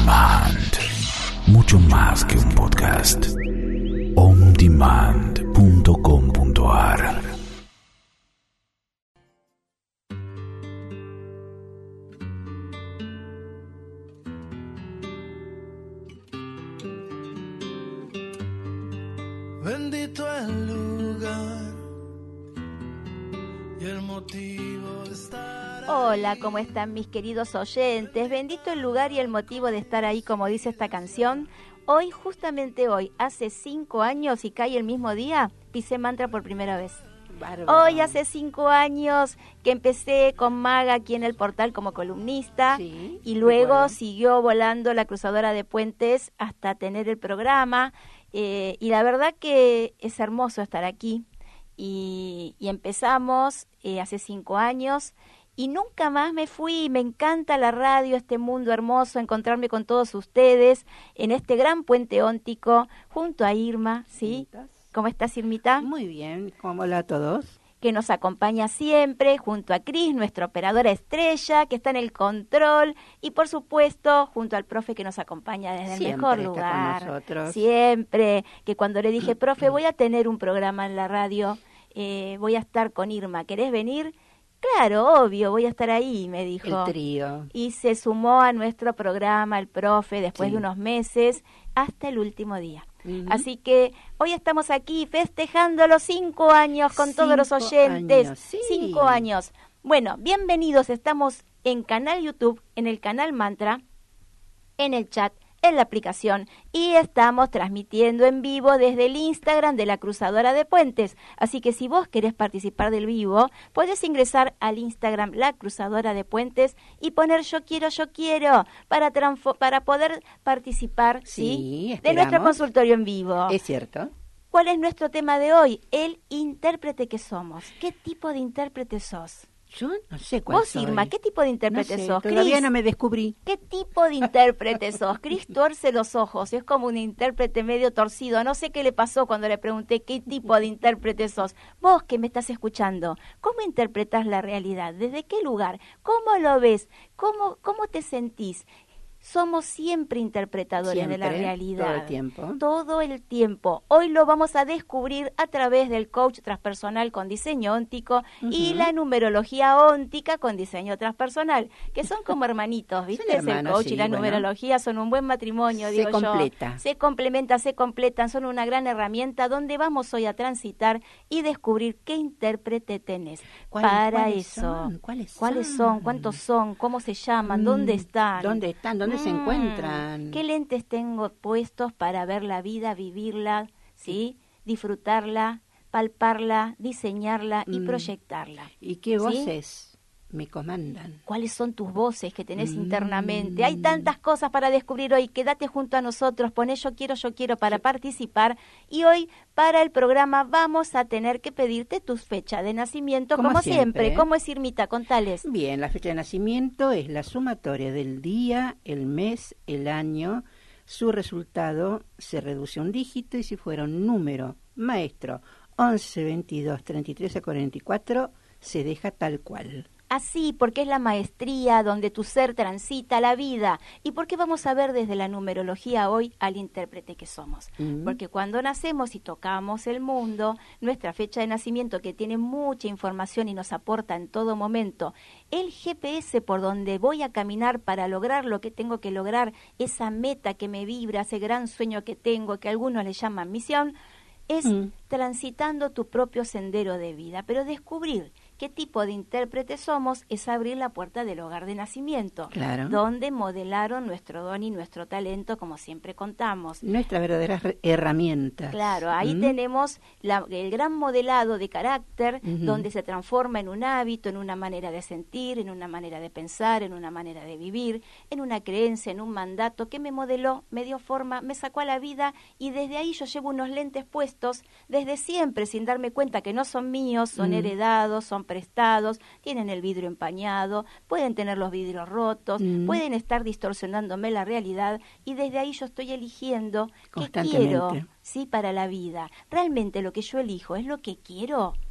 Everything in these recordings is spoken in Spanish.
Demand. Mucho más que un podcast. ondemand.com.ar. Bendito el lugar y el motivo de estar. Hola, ¿cómo están mis queridos oyentes? Bendito el lugar y el motivo de estar ahí, como dice esta canción. Hoy, justamente hoy, hace 5 años y cae el mismo día, pisé mantra por primera vez. Bárbaro. Hoy hace 5 años que empecé con Maga aquí en el portal como columnista, Sí, y luego recuerdo. siguió volando la cruzadora de puentes hasta tener el programa. Y la verdad que es hermoso estar aquí. Y empezamos hace 5 años y nunca más me fui. Me encanta la radio, este mundo hermoso, encontrarme con todos ustedes en este gran puente óntico junto a Irma, ¿sí? ¿Cómo estás, Irmita? Muy bien, ¿cómo hola a todos? Que nos acompaña siempre, junto a Cris, nuestra operadora estrella, que está en el control, y por supuesto, junto al profe que nos acompaña desde Siempre el mejor está lugar. con nosotros. Siempre, que cuando le dije, profe, voy a tener un programa en la radio, voy a estar con Irma, ¿querés venir? Claro, obvio, voy a estar ahí, me dijo. El trío. Y se sumó a nuestro programa el profe después Sí. de unos meses, hasta el último día. Ujú. Así que hoy estamos aquí festejando los 5 años con todos los 5 oyentes. años, sí. 5 años. Bueno, bienvenidos. Estamos en canal YouTube, en el canal Mantra, en el chat, en la aplicación, y estamos transmitiendo en vivo desde el Instagram de la Cruzadora de Puentes. Así que si vos querés participar del vivo, podés ingresar al Instagram La Cruzadora de Puentes y poner yo quiero para poder participar, Sí, de esperamos. nuestro consultorio en vivo. Es cierto. ¿Cuál es nuestro tema de hoy? El intérprete que somos. ¿Qué tipo de intérprete sos? Yo no sé cuál Vos, soy. Irma, ¿qué tipo de No intérprete sé, sos? todavía Cris, no me descubrí. ¿qué tipo de intérprete sos? Cris tuerce los ojos, es como un intérprete medio torcido. No sé qué le pasó cuando le pregunté qué tipo de intérprete sos. Vos que me estás escuchando, ¿cómo interpretás la realidad? ¿Desde qué lugar? ¿Cómo lo ves? ¿Cómo te sentís? Somos siempre interpretadores de la Siempre, realidad. todo el tiempo. Todo el tiempo. Hoy lo vamos a descubrir a través del coach transpersonal con diseño óntico y Ujú. la numerología óntica con diseño transpersonal, que son como hermanitos, ¿viste? Son hermanos, el coach sí, y la bueno. numerología son un buen matrimonio, Se digo completa. yo. Se complementan, se completan, son una gran herramienta donde vamos hoy a transitar y descubrir qué intérprete tenés. Para ¿Cuáles eso. son? ¿Cuáles son? ¿Cuántos son? ¿Cómo se llaman? ¿Dónde están? ¿Dónde están? ¿Dónde se encuentran? ¿Qué lentes tengo puestos para ver la vida, vivirla, ¿sí? Disfrutarla, palparla, diseñarla y proyectarla? ¿Y qué ¿Sí? voces me comandan? ¿Cuáles son tus voces que tenés internamente? Hay tantas cosas para descubrir hoy. Quédate junto a nosotros, poné yo quiero para participar. Y hoy, para el programa, vamos a tener que pedirte tu fecha de nacimiento, como siempre. ¿Cómo es, Irmita? Contales. Bien, la fecha de nacimiento es la sumatoria del día, el mes, el año. Su resultado se reduce a un dígito y si fuera un número maestro 11, 22, 33 a 44, se deja tal cual. Así, porque es la maestría donde tu ser transita la vida. ¿Y por qué vamos a ver desde la numerología hoy al intérprete que somos? Porque cuando nacemos y tocamos el mundo, nuestra fecha de nacimiento, que tiene mucha información y nos aporta en todo momento, el GPS por donde voy a caminar para lograr lo que tengo que lograr, esa meta que me vibra, ese gran sueño que tengo, que algunos le llaman misión, es transitando tu propio sendero de vida. Pero descubrir qué tipo de intérprete somos es abrir la puerta del hogar de nacimiento, Claro. donde modelaron nuestro don y nuestro talento, como siempre contamos. Nuestras verdaderas herramientas. Claro, ahí tenemos el gran modelado de carácter, donde se transforma en un hábito, en una manera de sentir, en una manera de pensar, en una manera de vivir, en una creencia, en un mandato que me modeló, me dio forma, me sacó a la vida, y desde ahí yo llevo unos lentes puestos desde siempre, sin darme cuenta que no son míos, son heredados, son prestados, tienen el vidrio empañado, pueden tener los vidrios rotos, pueden estar distorsionándome la realidad, y desde ahí yo estoy eligiendo qué quiero, sí, para la vida. ¿Realmente lo que yo elijo es lo que quiero?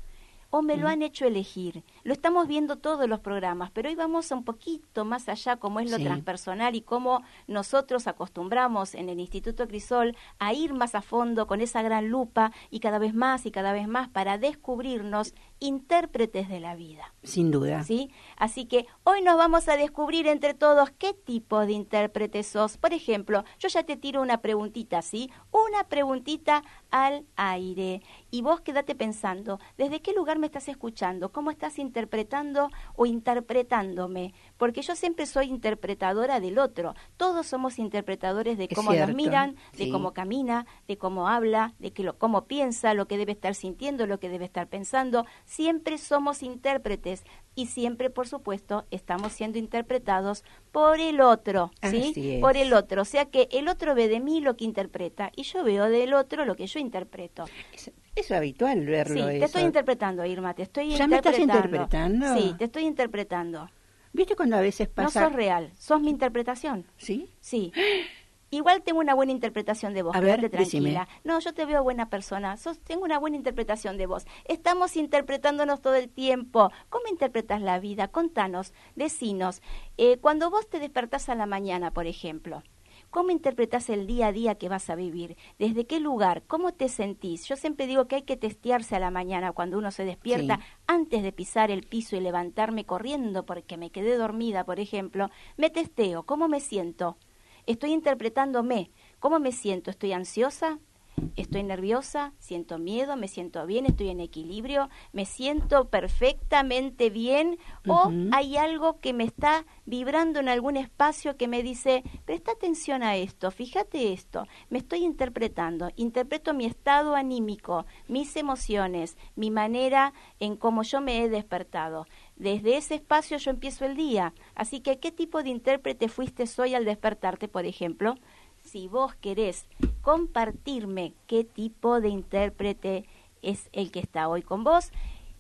o me lo han hecho elegir. Lo estamos viendo todos los programas, pero hoy vamos un poquito más allá, como es lo transpersonal y cómo nosotros acostumbramos en el Instituto Crisol a ir más a fondo con esa gran lupa y cada vez más para descubrirnos intérpretes de la vida. Sin duda. ¿Sí? Así que hoy nos vamos a descubrir entre todos qué tipo de intérprete sos. Por ejemplo, yo ya te tiro una preguntita, ¿sí? Una preguntita al aire. Y vos quédate pensando, ¿desde qué lugar me estás escuchando? ¿Cómo estás interpretando o interpretándome? Porque yo siempre soy interpretadora del otro. Todos somos interpretadores de cómo nos miran, de cómo camina, de cómo habla, de cómo piensa, lo que debe estar sintiendo, lo que debe estar pensando. Siempre somos intérpretes y siempre, por supuesto, estamos siendo interpretados por el otro, ¿sí? Por el otro. O sea que el otro ve de mí lo que interpreta y yo veo del otro lo que yo interpreto. Es habitual verlo. Sí, te estoy interpretando, Irma, te estoy ¿Ya interpretando. me estás interpretando? Sí, te estoy interpretando. ¿Viste cuando a veces pasa...? No sos real, sos mi interpretación. ¿Sí? Sí. Igual tengo una buena interpretación de vos, quédate tranquila. Decime. No, yo te veo buena persona, tengo una buena interpretación de vos. Estamos interpretándonos todo el tiempo. ¿Cómo interpretas la vida? Contanos, decinos. Cuando vos te despertás a la mañana, por ejemplo, ¿cómo interpretás el día a día que vas a vivir? ¿Desde qué lugar? ¿Cómo te sentís? Yo siempre digo que hay que testearse a la mañana cuando uno se despierta, antes de pisar el piso y levantarme corriendo porque me quedé dormida, por ejemplo. Me testeo, ¿cómo me siento? Estoy interpretándome. ¿Cómo me siento? ¿Estoy ansiosa? ¿Estoy nerviosa? ¿Siento miedo? ¿Me siento bien? ¿Estoy en equilibrio? ¿Me siento perfectamente bien? ¿O hay algo que me está vibrando en algún espacio que me dice, presta atención a esto, fíjate esto? Me estoy interpretando. Interpreto mi estado anímico, mis emociones, mi manera en cómo yo me he despertado. Desde ese espacio yo empiezo el día. Así que, ¿qué tipo de intérprete fuiste hoy al despertarte, por ejemplo? Si vos querés compartirme qué tipo de intérprete es el que está hoy con vos,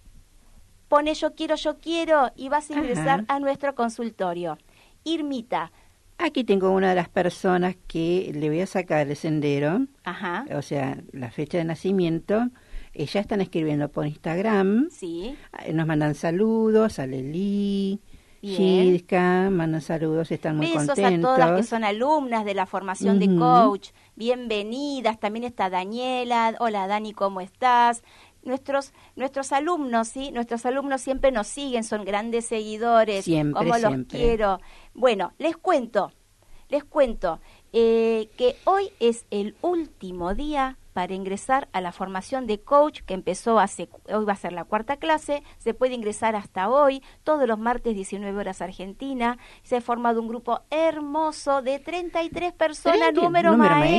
pone yo quiero y vas a ingresar a nuestro consultorio. Irmita. Aquí tengo una de las personas que le voy a sacar el sendero, o sea, la fecha de nacimiento. Ya están escribiendo por Instagram. Sí. Nos mandan saludos a Leli, Gilka, mandan saludos, están muy contentos. Besos a todas que son alumnas de la formación de coach. Bienvenidas. También está Daniela. Hola, Dani, ¿cómo estás? Nuestros alumnos, ¿sí? Nuestros alumnos siempre nos siguen, son grandes seguidores. Siempre, como los quiero. Bueno, les cuento que hoy es el último día para ingresar a la formación de coach que empezó hoy va a ser la 4ª clase, se puede ingresar hasta hoy, todos los martes 19 horas Argentina. Se ha formado un grupo hermoso de 33 personas, número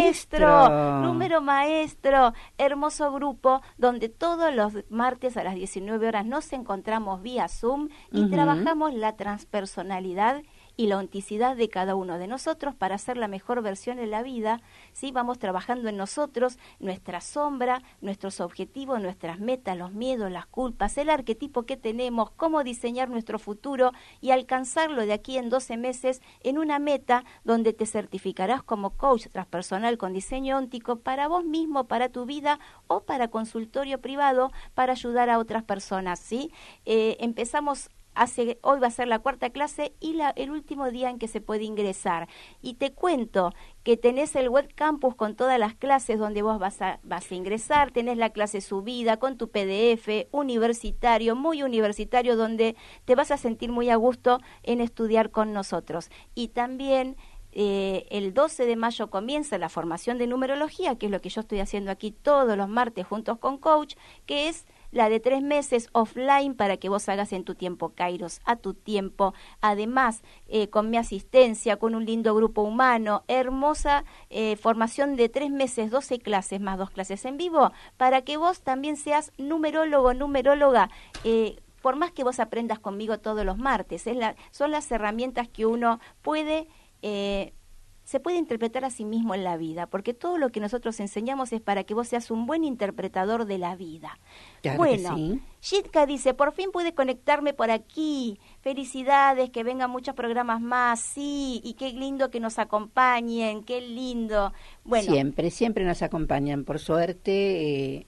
maestro, hermoso grupo donde todos los martes a las 19 horas nos encontramos vía Zoom y trabajamos la transpersonalidad y la autenticidad de cada uno de nosotros para hacer la mejor versión en la vida. ¿Sí? Vamos trabajando en nosotros, nuestra sombra, nuestros objetivos, nuestras metas, los miedos, las culpas, el arquetipo que tenemos, cómo diseñar nuestro futuro y alcanzarlo de aquí en 12 meses en una meta donde te certificarás como coach transpersonal con diseño óntico para vos mismo, para tu vida o para consultorio privado para ayudar a otras personas. ¿Sí? Empezamos hoy va a ser la 4ª clase y el último día en que se puede ingresar. Y te cuento que tenés el web campus con todas las clases donde vos vas a ingresar, tenés la clase subida con tu PDF universitario, muy universitario, donde te vas a sentir muy a gusto en estudiar con nosotros. Y también el 12 de mayo comienza la formación de numerología, que es lo que yo estoy haciendo aquí todos los martes juntos con coach, que es la de 3 meses offline para que vos hagas en tu tiempo, Kairos, a tu tiempo. Además, con mi asistencia, con un lindo grupo humano, hermosa formación de 3 meses, 12 clases más 2 clases en vivo, para que vos también seas numerólogo, numeróloga. Por más que vos aprendas conmigo todos los martes, son las herramientas que uno puede... se puede interpretar a sí mismo en la vida, porque todo lo que nosotros enseñamos es para que vos seas un buen interpretador de la vida. Claro, bueno, sí. Jitka dice, por fin pude conectarme por aquí, felicidades, que vengan muchos programas más, sí, y qué lindo que nos acompañen, qué lindo. Bueno, siempre nos acompañan, por suerte.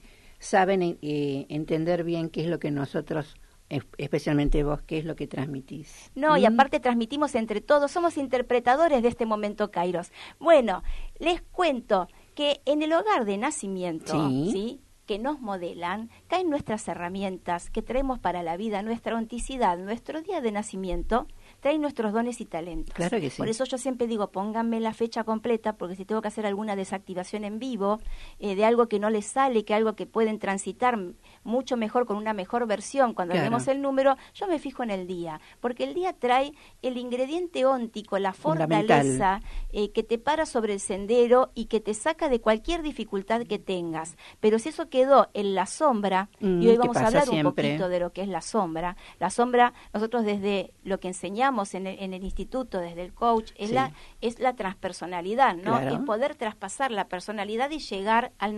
saben entender bien qué es lo que nosotros, especialmente vos, qué es lo que transmitís. No, y aparte transmitimos entre todos, somos interpretadores de este momento Kairos. Bueno, les cuento que en el hogar de nacimiento, ¿sí?, que nos modelan, caen nuestras herramientas que traemos para la vida, nuestra onticidad, nuestro día de nacimiento, traen nuestros dones y talentos. Claro que sí. Por eso yo siempre digo, pónganme la fecha completa, porque si tengo que hacer alguna desactivación en vivo, de algo que no les sale, que algo que pueden transitar mucho mejor, con una mejor versión, cuando vemos el número, yo me fijo en el día, porque el día trae el ingrediente óntico, la fortaleza, que te para sobre el sendero y que te saca de cualquier dificultad que tengas. Pero si eso quedó en la sombra, y hoy vamos a hablar un poquito de lo que es la sombra. La sombra, nosotros desde lo que enseñamos en el instituto, desde el coach, es la transpersonalidad, ¿no? Claro. Es poder traspasar la personalidad y llegar al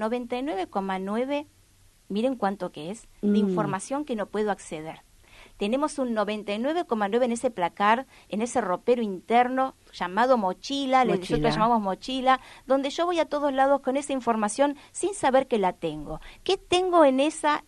99,9, miren cuánto que es, de información que no puedo acceder. Tenemos un 99,9 en ese placar, en ese ropero interno llamado mochila, nosotros la llamamos mochila, donde yo voy a todos lados con esa información sin saber que la tengo. ¿Qué tengo en esa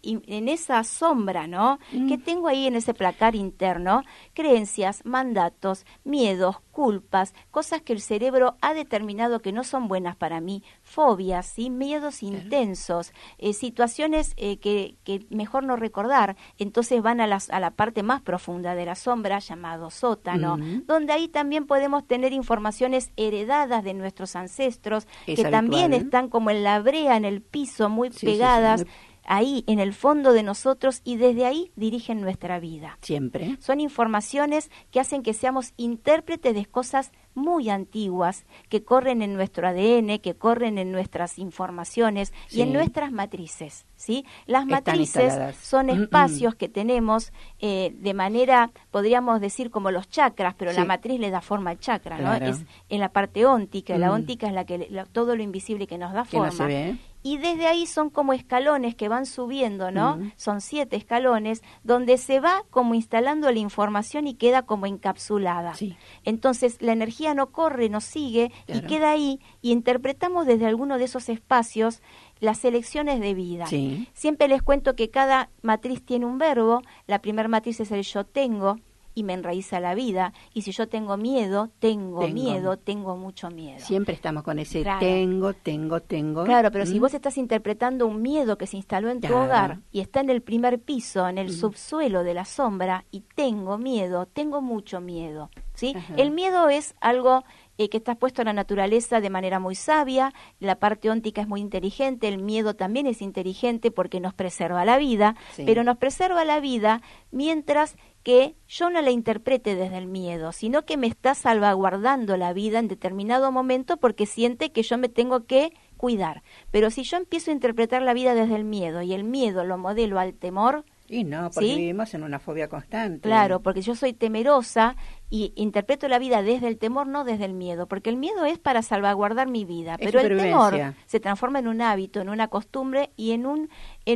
sombra, no? ¿Qué tengo ahí en ese placar interno? Creencias, mandatos, miedos, culpas, cosas que el cerebro ha determinado que no son buenas para mí, fobias, ¿sí?, miedos intensos, situaciones que mejor no recordar. Entonces van a la parte más profunda de la sombra, llamado sótano, donde ahí también podemos tener informaciones heredadas de nuestros ancestros, que también están como en la brea, en el piso, muy pegadas, ahí en el fondo de nosotros, y desde ahí dirigen nuestra vida. Siempre. Son informaciones que hacen que seamos intérpretes de cosas muy antiguas, que corren en nuestro ADN, que corren en nuestras informaciones y en nuestras matrices, ¿sí? Las matrices son espacios que tenemos de manera, podríamos decir, como los chakras, pero la matriz le da forma al chakra, ¿no? Es en la parte óntica, la óntica es la que todo lo invisible que nos da forma. No se ve. Y desde ahí son como escalones que van subiendo, ¿no? Son 7 escalones donde se va como instalando la información y queda como encapsulada. Entonces la energía no corre, no sigue y queda ahí, y interpretamos desde alguno de esos espacios las elecciones de vida. Siempre les cuento que cada matriz tiene un verbo. La primera matriz es el yo tengo, y me enraiza la vida, y si yo tengo miedo, tengo miedo, tengo mucho miedo. Siempre estamos con ese tengo. Claro, pero si vos estás interpretando un miedo que se instaló en tu hogar y está en el primer piso, en el subsuelo de la sombra, y tengo miedo, tengo mucho miedo, ¿sí? El miedo es algo que está puesto en la naturaleza de manera muy sabia, la parte óntica es muy inteligente, el miedo también es inteligente porque nos preserva la vida, pero nos preserva la vida mientras que yo no la interprete desde el miedo, sino que me está salvaguardando la vida en determinado momento porque siente que yo me tengo que cuidar. Pero si yo empiezo a interpretar la vida desde el miedo y el miedo lo modelo al temor, y no, porque vivimos en una fobia constante. Claro, porque yo soy temerosa y interpreto la vida desde el temor, no desde el miedo, porque el miedo es para salvaguardar mi vida, pero el temor se transforma en un hábito, en una costumbre y en un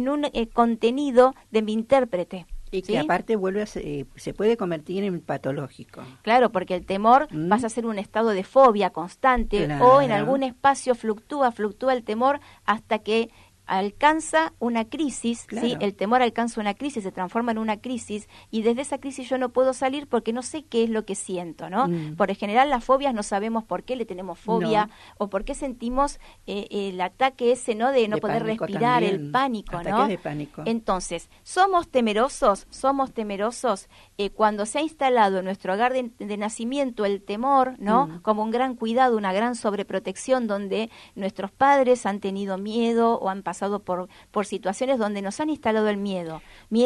contenido de mi intérprete. Y que aparte se puede convertir en patológico. Claro, porque el temor pasa a ser un estado de fobia constante, o en algún espacio fluctúa el temor hasta que alcanza una crisis, ¿sí? El temor alcanza una crisis, se transforma en una crisis, y desde esa crisis yo no puedo salir porque no sé qué es lo que siento, ¿no? Por lo general las fobias no sabemos por qué le tenemos fobia, o por qué sentimos el ataque ese, ¿no? De no poder respirar, también. El pánico, ¿no? De pánico. Entonces, somos temerosos cuando se ha instalado en nuestro hogar de nacimiento el temor, ¿no? Como un gran cuidado, una gran sobreprotección, donde nuestros padres han tenido miedo o han pasado por situaciones donde nos han instalado el miedo,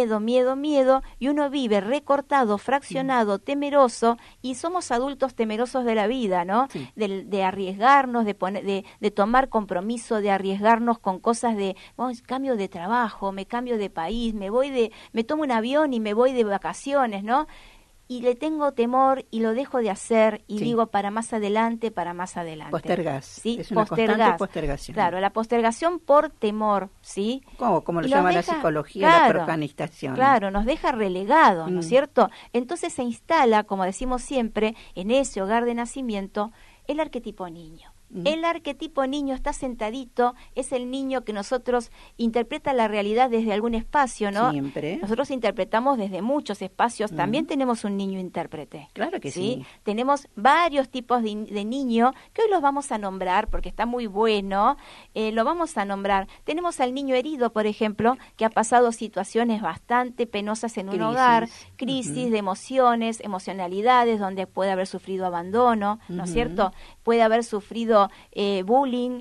y uno vive recortado, fraccionado, temeroso, y somos adultos temerosos de la vida, ¿no? De arriesgarnos, de tomar compromiso, de arriesgarnos con cosas cambio de trabajo, me cambio de país, me tomo un avión y me voy de vacaciones, ¿no? Y le tengo temor y lo dejo de hacer y digo para más adelante. Postergás. ¿Sí? Es una constante postergación. Claro, la postergación por temor, ¿sí? Como lo llama la psicología, la procrastinación. Claro, nos deja relegados, ¿no es cierto? Entonces se instala, como decimos siempre, en ese hogar de nacimiento, el arquetipo niño. El arquetipo niño está sentadito, es el niño que nosotros interpreta la realidad desde algún espacio, ¿no? Siempre. Nosotros interpretamos desde muchos espacios, también tenemos un niño intérprete. Claro que sí. Tenemos varios tipos de niño, que hoy los vamos a nombrar porque está muy bueno, lo vamos a nombrar. Tenemos al niño herido, por ejemplo, que ha pasado situaciones bastante penosas en un hogar, crisis de emociones, emocionalidades, donde puede haber sufrido abandono, ¿no es cierto? Puede haber sufrido bullying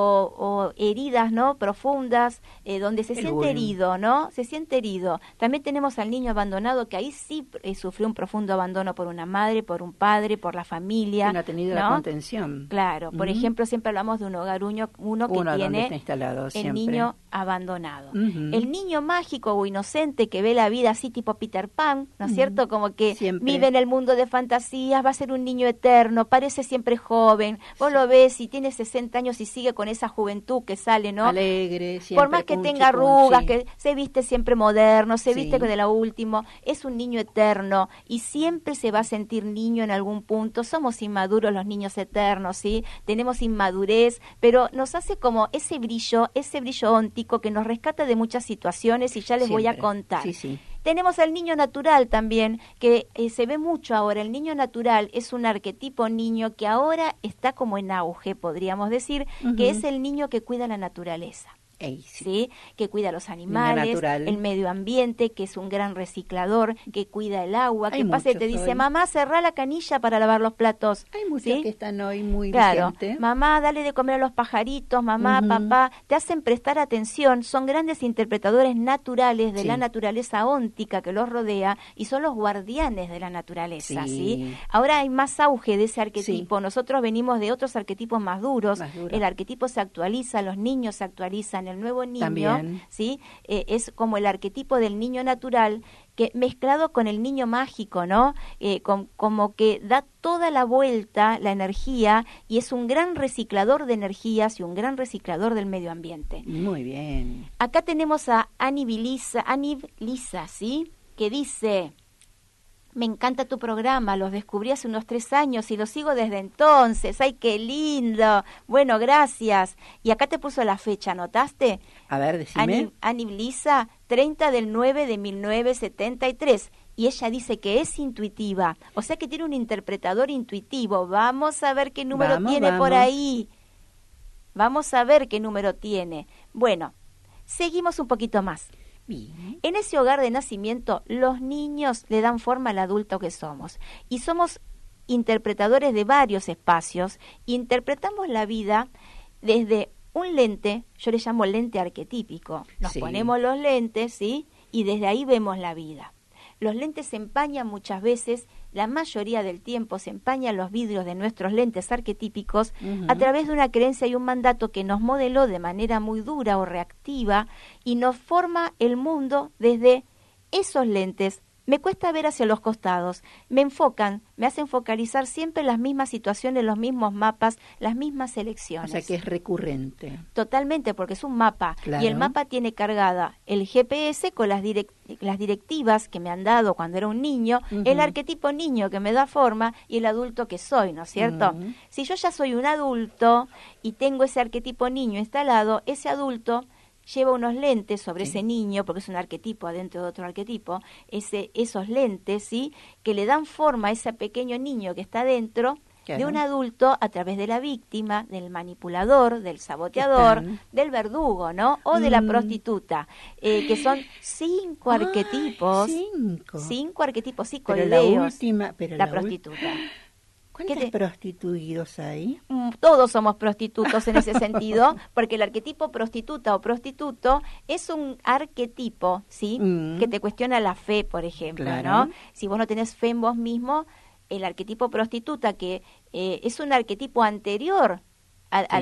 o heridas, ¿no? Profundas, donde se siente herido, ¿no? Se siente herido. También tenemos al niño abandonado, que ahí sí sufrió un profundo abandono por una madre, por un padre, por la familia. Que no ha tenido ¿no? la contención. Claro, por ejemplo, siempre hablamos de un hogar uno que tiene está instalado, el niño abandonado. Uh-huh. El niño mágico o inocente que ve la vida así tipo Peter Pan, ¿no es cierto? Como que siempre vive en el mundo de fantasías, va a ser un niño eterno, parece siempre joven, vos lo ves y tiene 60 años y sigue con esa juventud que sale, ¿no? Alegre, siempre. Por más que tenga arrugas, que se viste siempre moderno, se viste de lo último, es un niño eterno y siempre se va a sentir niño en algún punto. Somos inmaduros los niños eternos, ¿sí? Tenemos inmadurez, pero nos hace como ese brillo óntico que nos rescata de muchas situaciones y ya les voy a contar. Sí. Tenemos al niño natural también, que se ve mucho ahora. El niño natural es un arquetipo niño que ahora está como en auge, podríamos decir, que es el niño que cuida la naturaleza. ¿Sí? Que cuida los animales, el medio ambiente, que es un gran reciclador, que cuida el agua, que pasa y te dice, mamá, cerrá la canilla para lavar los platos. Hay muchos que están hoy muy vigentes. Mamá, dale de comer a los pajaritos, mamá, papá, te hacen prestar atención, son grandes interpretadores naturales de la naturaleza óntica que los rodea y son los guardianes de la naturaleza, ¿sí? Ahora hay más auge de ese arquetipo, nosotros venimos de otros arquetipos más duros, el arquetipo se actualiza, los niños se actualizan, el nuevo niño, también. ¿Sí? Es como el arquetipo del niño natural que mezclado con el niño mágico, ¿no? Como que da toda la vuelta la energía y es un gran reciclador de energías y un gran reciclador del medio ambiente. Muy bien. Acá tenemos a Anib Lisa, ¿sí? Que dice: me encanta tu programa, los descubrí hace unos 3 años y los sigo desde entonces. ¡Ay, qué lindo! Bueno, gracias. Y acá te puso la fecha, ¿notaste? A ver, decime. Anib Lisa, 30/9/1973. Y ella dice que es intuitiva, o sea que tiene un interpretador intuitivo. Vamos a ver qué número tiene por ahí. Vamos a ver qué número tiene. Bueno, seguimos un poquito más. Bien. En ese hogar de nacimiento, los niños le dan forma al adulto que somos. Y somos interpretadores de varios espacios. Interpretamos la vida desde un lente, yo le llamo lente arquetípico. Nos ponemos los lentes, ¿sí? Y desde ahí vemos la vida. Los lentes se empañan muchas veces, la mayoría del tiempo se empañan los vidrios de nuestros lentes arquetípicos a través de una creencia y un mandato que nos modeló de manera muy dura o reactiva y nos forma el mundo desde esos lentes. Me cuesta ver hacia los costados, me enfocan, me hacen focalizar siempre las mismas situaciones, los mismos mapas, las mismas elecciones. O sea que es recurrente. Totalmente, porque es un mapa. Claro. Y el mapa tiene cargada el GPS con las directivas que me han dado cuando era un niño, el arquetipo niño que me da forma y el adulto que soy, ¿no es cierto? Si yo ya soy un adulto y tengo ese arquetipo niño instalado, ese adulto lleva unos lentes sobre ese niño, porque es un arquetipo adentro de otro arquetipo, esos lentes, ¿sí? Que le dan forma a ese pequeño niño que está dentro de un adulto a través de la víctima, del manipulador, del saboteador, del verdugo, ¿no? O de la prostituta, que son 5 arquetipos. 5 arquetipos psicoideos. Pero la prostituta. ¿Cuántos prostituidos hay? Todos somos prostitutos en ese sentido, porque el arquetipo prostituta o prostituto es un arquetipo, ¿sí? Que te cuestiona la fe, por ejemplo, ¿no? Si vos no tenés fe en vos mismo, el arquetipo prostituta, que es un arquetipo anterior a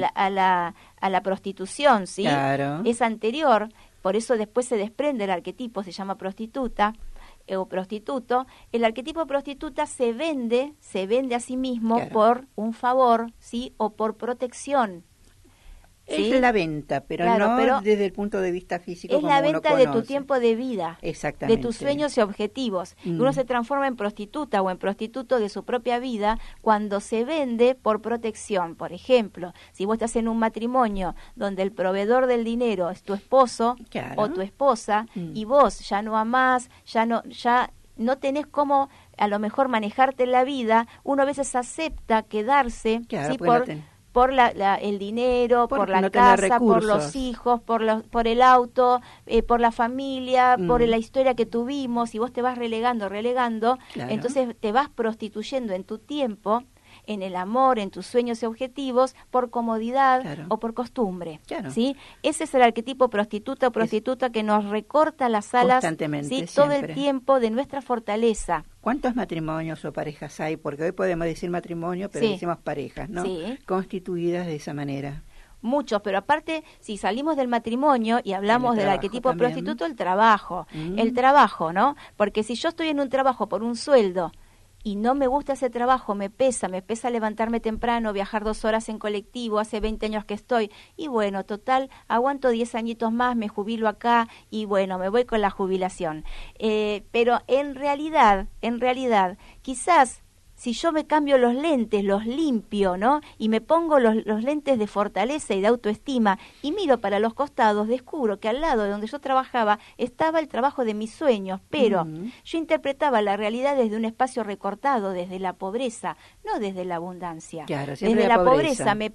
la prostitución, ¿sí? Claro. Es anterior, por eso después se desprende el arquetipo, se llama prostituta o prostituto. El arquetipo prostituta se vende a sí mismo por un favor, ¿sí? O por protección. ¿sí? Es la venta, pero Claro, no pero desde el punto de vista físico es como la uno venta de tu conoce. tiempo de vida, Exactamente. de tus sueños y objetivos. Uno se transforma en prostituta o en prostituto de su propia vida cuando se vende por protección. Por ejemplo, si vos estás en un matrimonio donde el proveedor del dinero es tu esposo Claro. o tu esposa y vos ya no amás, ya no tenés cómo a lo mejor manejarte en la vida, uno a veces acepta quedarse, Claro, ¿sí? porque por el dinero, por la no tener casa, por los recursos. hijos, por el auto, por la familia, por la historia que tuvimos, y vos te vas relegando, Claro. entonces te vas prostituyendo en tu tiempo, en el amor, en tus sueños y objetivos, por comodidad Claro. o por costumbre. Claro. ¿Sí? Ese es el arquetipo prostituta o prostituta que nos recorta las alas, Constantemente, ¿sí? Todo el siempre. tiempo de nuestra fortaleza. ¿Cuántos matrimonios o parejas hay? Porque hoy podemos decir matrimonio, pero Sí. decimos parejas, ¿no? Sí. Constituidas de esa manera. Muchos, pero aparte, si salimos del matrimonio y hablamos El del trabajo arquetipo también. prostituto, el trabajo, ¿no? Porque si yo estoy en un trabajo por un sueldo y no me gusta ese trabajo, me pesa levantarme temprano, viajar 2 horas en colectivo, hace 20 años que estoy, y bueno, total, aguanto 10 añitos más, me jubilo acá, y bueno, me voy con la jubilación. Pero en realidad, quizás, si yo me cambio los lentes, los limpio, ¿no? Y me pongo los lentes de fortaleza y de autoestima y miro para los costados, descubro que al lado de donde yo trabajaba estaba el trabajo de mis sueños, pero yo interpretaba la realidad desde un espacio recortado, desde la pobreza, no desde la abundancia. Claro, siempre desde la la pobreza. pobreza me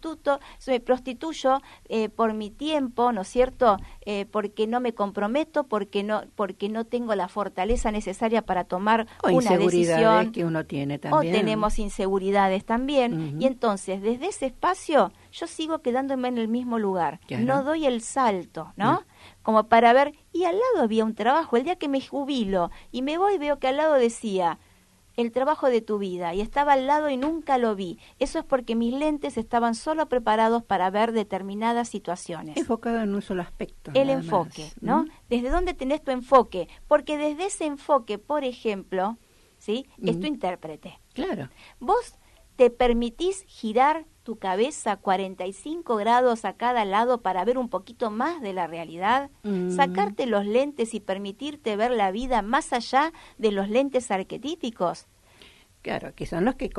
prostituyo por mi tiempo, ¿no es cierto? Porque no me comprometo, porque no tengo la fortaleza necesaria para tomar O una inseguridades decisión. que uno tiene también. O tenemos inseguridades también. Y entonces, desde ese espacio, yo sigo quedándome en el mismo lugar. Claro. No doy el salto, ¿no? Como para ver, y al lado había un trabajo. El día que me jubilo y me voy, veo que al lado decía, el trabajo de tu vida, y estaba al lado y nunca lo vi. Eso es porque mis lentes estaban solo preparados para ver determinadas situaciones. Enfocado en un solo aspecto. El nada enfoque, más. ¿no? ¿Desde dónde tenés tu enfoque? Porque desde ese enfoque, por ejemplo, ¿sí? Es tu intérprete. Claro. Vos te permitís girar tu cabeza 45 grados a cada lado para ver un poquito más de la realidad, sacarte los lentes y permitirte ver la vida más allá de los lentes arquetípicos. Claro, que son los que,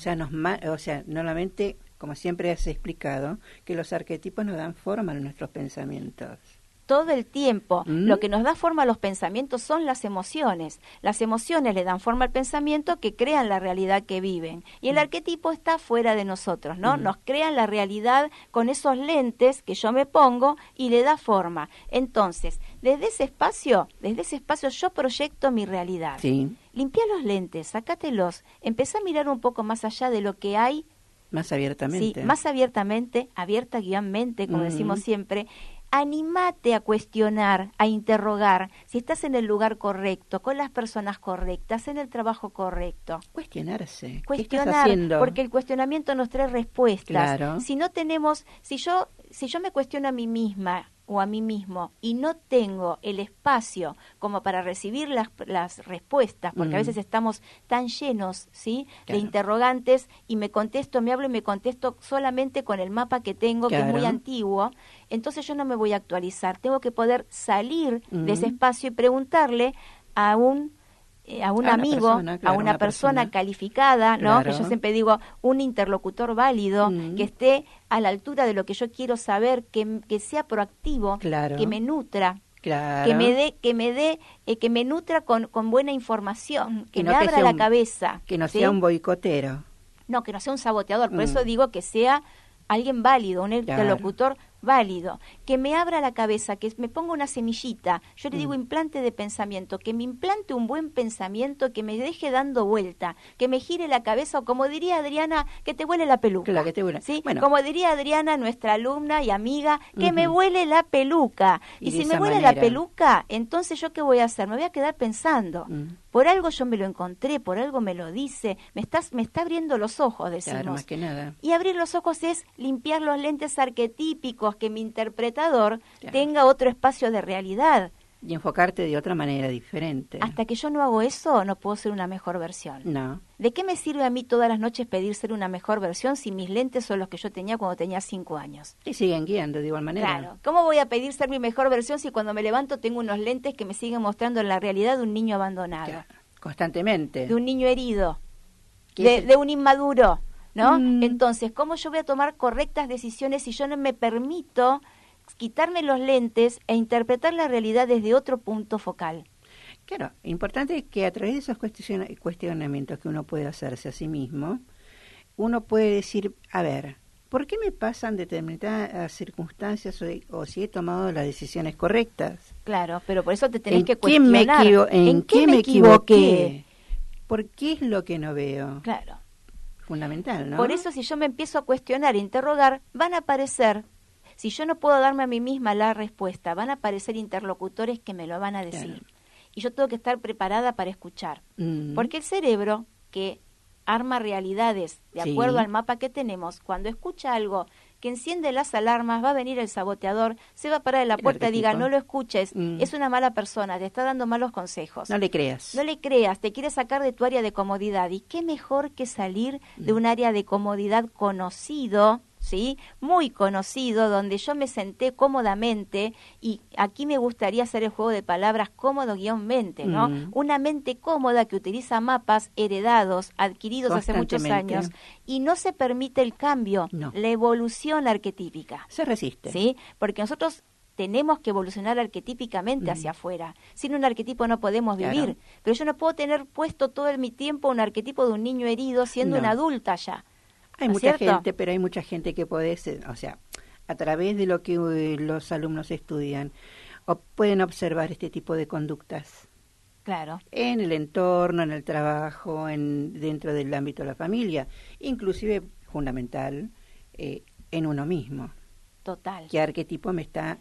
normalmente, como siempre has explicado, que los arquetipos nos dan forma a nuestros pensamientos. Todo el tiempo. Lo que nos da forma a los pensamientos son las emociones. Las emociones le dan forma al pensamiento que crean la realidad que viven. Y el arquetipo está fuera de nosotros, ¿no? Nos crean la realidad con esos lentes que yo me pongo y le da forma. Entonces, desde ese espacio yo proyecto mi realidad. Sí. Limpia los lentes, sácatelos, empezá a mirar un poco más allá de lo que hay. Más abiertamente. Sí, más abiertamente, abierta-mente, como decimos siempre. Animate a cuestionar, a interrogar si estás en el lugar correcto, con las personas correctas, en el trabajo correcto. Cuestionarse. ¿Qué estás Cuestionar, haciendo? porque el cuestionamiento nos trae respuestas. Claro. Si yo me cuestiono a mí misma o a mí mismo y no tengo el espacio como para recibir las respuestas, porque a veces estamos tan llenos, ¿sí? Claro. De interrogantes y me hablo y me contesto solamente con el mapa que tengo, que es muy Claro. antiguo, entonces yo no me voy a actualizar. Tengo que poder salir de ese espacio y preguntarle a un amigo, a una persona calificada, ¿no? Claro. Que yo siempre digo, un interlocutor válido, que esté a la altura de lo que yo quiero saber, que sea proactivo, Claro. que me nutra, Claro. que me nutra con buena información, que no me que abra sea la un- cabeza. Que no ¿sí? sea un boicotero. No, que no sea un saboteador, por eso digo que sea alguien válido, un interlocutor válido, que me abra la cabeza, que me ponga una semillita, yo le digo implante de pensamiento, que me implante un buen pensamiento, que me deje dando vuelta, que me gire la cabeza, o como diría Adriana, que te huele la peluca. Claro, que te huele. ¿Sí? Bueno. Como diría Adriana, nuestra alumna y amiga, que me huele la peluca. Y Y de si me esa huele la manera. peluca, entonces ¿yo qué voy a hacer? Me voy a quedar pensando. Por algo yo me lo encontré, por algo me lo dice, me está abriendo los ojos, decimos. Claro, más que nada. Y abrir los ojos es limpiar los lentes arquetípicos, que mi interpretador Claro. tenga otro espacio de realidad. Y enfocarte de otra manera diferente. Hasta que yo no hago eso, no puedo ser una mejor versión. No. ¿De qué me sirve a mí todas las noches pedir ser una mejor versión si mis lentes son los que yo tenía cuando tenía 5 años? Y siguen guiando de igual manera. Claro. ¿Cómo voy a pedir ser mi mejor versión si cuando me levanto tengo unos lentes que me siguen mostrando la realidad de un niño abandonado? Claro, constantemente. De un niño herido, ¿Qué de un inmaduro, ¿no? Mm. Entonces, ¿cómo yo voy a tomar correctas decisiones si yo no me permito quitarme los lentes e interpretar la realidad desde otro punto focal? Claro, importante es que a través de esos cuestionamientos que uno puede hacerse a sí mismo, uno puede decir, a ver, ¿por qué me pasan determinadas circunstancias o si he tomado las decisiones correctas? Claro, pero por eso te tenés que ¿En qué me cuestionar. ¿En qué me equivoqué? ¿Por qué es lo que no veo? Claro. Fundamental, ¿no? Por eso si yo me empiezo a cuestionar e interrogar, van a aparecer, si yo no puedo darme a mí misma la respuesta, van a aparecer interlocutores que me lo van a decir. Claro. Y yo tengo que estar preparada para escuchar. Mm. Porque el cerebro, que arma realidades de Sí. acuerdo al mapa que tenemos, cuando escucha algo que enciende las alarmas, va a venir el saboteador, se va a parar en la El puerta y diga, arquetipo. no lo escuches, Mm. es una mala persona, te está dando malos consejos. No le creas. No le creas, te quiere sacar de tu área de comodidad. ¿Y qué mejor que salir de un área de comodidad conocido, ¿sí? Muy conocido, donde yo me senté cómodamente, y aquí me gustaría hacer el juego de palabras cómodo-mente, ¿no? Una mente cómoda que utiliza mapas heredados, adquiridos hace muchos Constantemente. años, y no se permite el cambio, No. la evolución arquetípica, Se resiste. ¿sí? Porque nosotros tenemos que evolucionar arquetípicamente hacia afuera. Sin un arquetipo no podemos Claro. vivir. Pero yo no puedo tener puesto todo mi tiempo un arquetipo de un niño herido siendo No. una adulta ya. Hay ¿No es mucha cierto? gente, pero hay mucha gente que puede ser, o sea, a través de lo que los alumnos estudian, pueden observar este tipo de conductas Claro, en el entorno, en el trabajo, dentro del ámbito de la familia, inclusive fundamental en uno mismo. total. ¿Qué arquetipo me está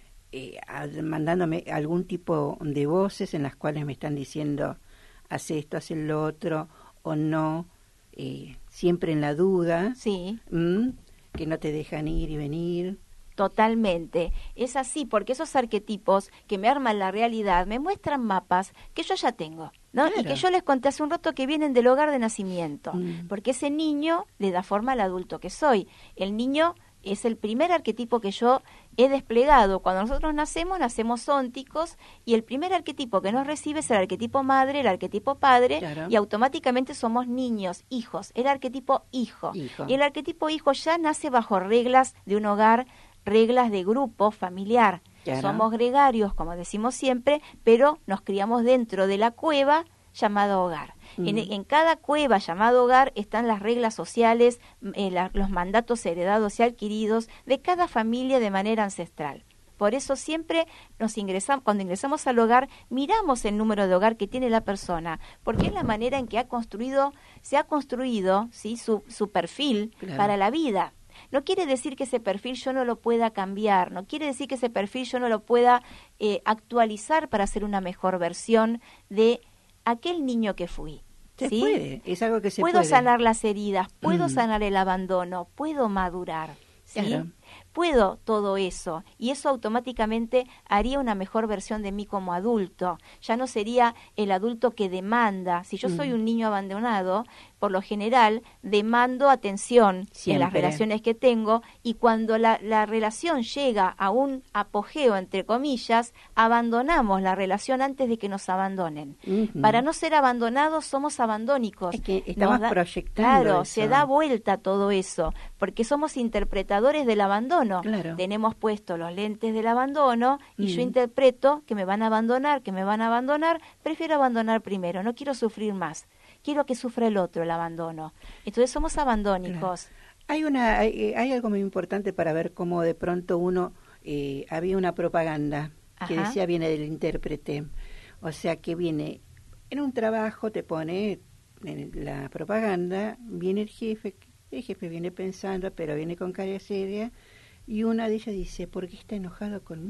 mandándome algún tipo de voces en las cuales me están diciendo haz esto, haz lo otro o no? Siempre en la duda, Sí, que no te dejan ir y venir. totalmente. Es así, porque esos arquetipos que me arman la realidad me muestran mapas que yo ya tengo, ¿no? Claro. Y que yo les conté hace un rato que vienen del hogar de nacimiento. Mm. Porque ese niño le da forma al adulto que soy. El niño es el primer arquetipo que yo he desplegado. Cuando nosotros nacemos ónticos, y el primer arquetipo que nos recibe es el arquetipo madre, el arquetipo padre, Claro. y automáticamente somos niños, hijos, el arquetipo hijo. Hijo. Y el arquetipo hijo ya nace bajo reglas de un hogar, reglas de grupo familiar. Claro. Somos gregarios, como decimos siempre, pero nos criamos dentro de la cueva llamado hogar. En cada cueva llamado hogar están las reglas sociales, los mandatos heredados y adquiridos de cada familia de manera ancestral. Por eso siempre cuando ingresamos al hogar, miramos el número de hogar que tiene la persona, porque es la manera en que se ha construido, ¿sí? su perfil Claro. para la vida. No quiere decir que ese perfil yo no lo pueda cambiar, no quiere decir que ese perfil yo no lo pueda actualizar para ser una mejor versión de aquel niño que fui. Se ¿sí? puede, es algo que se puedo puede. sanar las heridas, puedo sanar el abandono, puedo madurar, ¿sí? Claro. Puedo todo eso, y eso automáticamente haría una mejor versión de mí como adulto. Ya no sería el adulto que demanda. Si yo soy un niño abandonado, por lo general demando atención en Siempre. las relaciones que tengo, y cuando la relación llega a un apogeo, entre comillas, abandonamos la relación antes de que nos abandonen. Ujú. Para no ser abandonados somos abandónicos. Es que estamos proyectando Claro, eso. se da vuelta todo eso, porque somos interpretadores del abandono. Claro. Tenemos puestos los lentes del abandono y yo interpreto que me van a abandonar, prefiero abandonar primero, no quiero sufrir más, quiero que sufra el otro el abandono. Entonces somos abandónicos. Hay algo muy importante para ver cómo de pronto había una propaganda que Ajá. decía viene del intérprete, o sea que viene en un trabajo, te pone en la propaganda, viene el jefe viene pensando, pero viene con cara seria, y una de ellas dice, ¿por qué está enojado conmigo?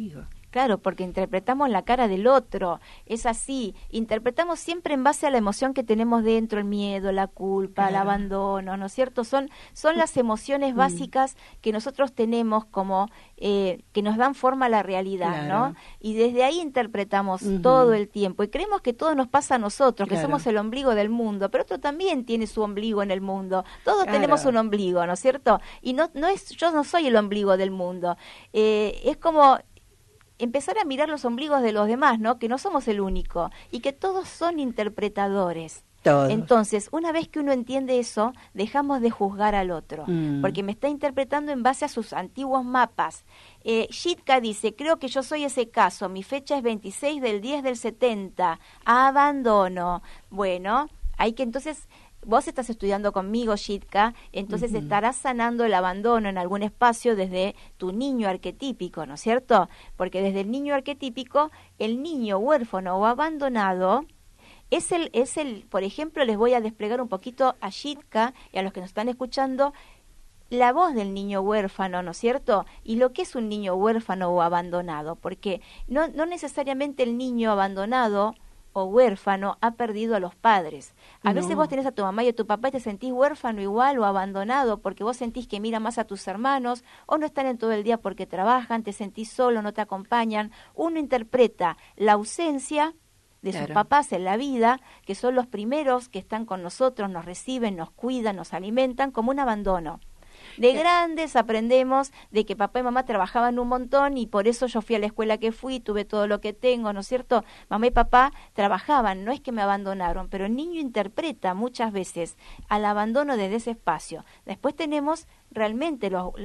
Claro, porque interpretamos la cara del otro, es así, interpretamos siempre en base a la emoción que tenemos dentro, el miedo, la culpa, el abandono, ¿no es cierto? Son las emociones básicas que nosotros tenemos como que nos dan forma a la realidad, ¿no? Y desde ahí interpretamos todo el tiempo y creemos que todo nos pasa a nosotros, que somos el ombligo del mundo, pero otro también tiene su ombligo en el mundo, todos tenemos un ombligo, ¿no es cierto? Y no es, yo no soy el ombligo del mundo, es como empezar a mirar los ombligos de los demás, ¿no? Que no somos el único y que todos son interpretadores. Todos. Entonces, una vez que uno entiende eso, dejamos de juzgar al otro, porque me está interpretando en base a sus antiguos mapas. Shitka dice, creo que yo soy ese caso, mi fecha es 26 del 10 del 70, abandono. Bueno, hay que entonces... Vos estás estudiando conmigo, Shitka, entonces estarás sanando el abandono en algún espacio desde tu niño arquetípico, ¿no es cierto? Porque desde el niño arquetípico, el niño huérfano o abandonado es el, por ejemplo, les voy a desplegar un poquito a Shitka y a los que nos están escuchando, la voz del niño huérfano, ¿no es cierto? Y lo que es un niño huérfano o abandonado, porque no necesariamente el niño abandonado o huérfano ha perdido a los padres. A veces vos tenés a tu mamá y a tu papá y te sentís huérfano igual o abandonado porque vos sentís que mira más a tus hermanos o no están en todo el día porque trabajan, te sentís solo, no te acompañan. Uno interpreta la ausencia de sus papás en la vida, que son los primeros que están con nosotros, nos reciben, nos cuidan, nos alimentan, como un abandono. De grandes aprendemos de que papá y mamá trabajaban un montón y por eso yo fui a la escuela que fui, tuve todo lo que tengo, ¿no es cierto? Mamá y papá trabajaban, no es que me abandonaron, pero el niño interpreta muchas veces al abandono desde ese espacio. Después tenemos realmente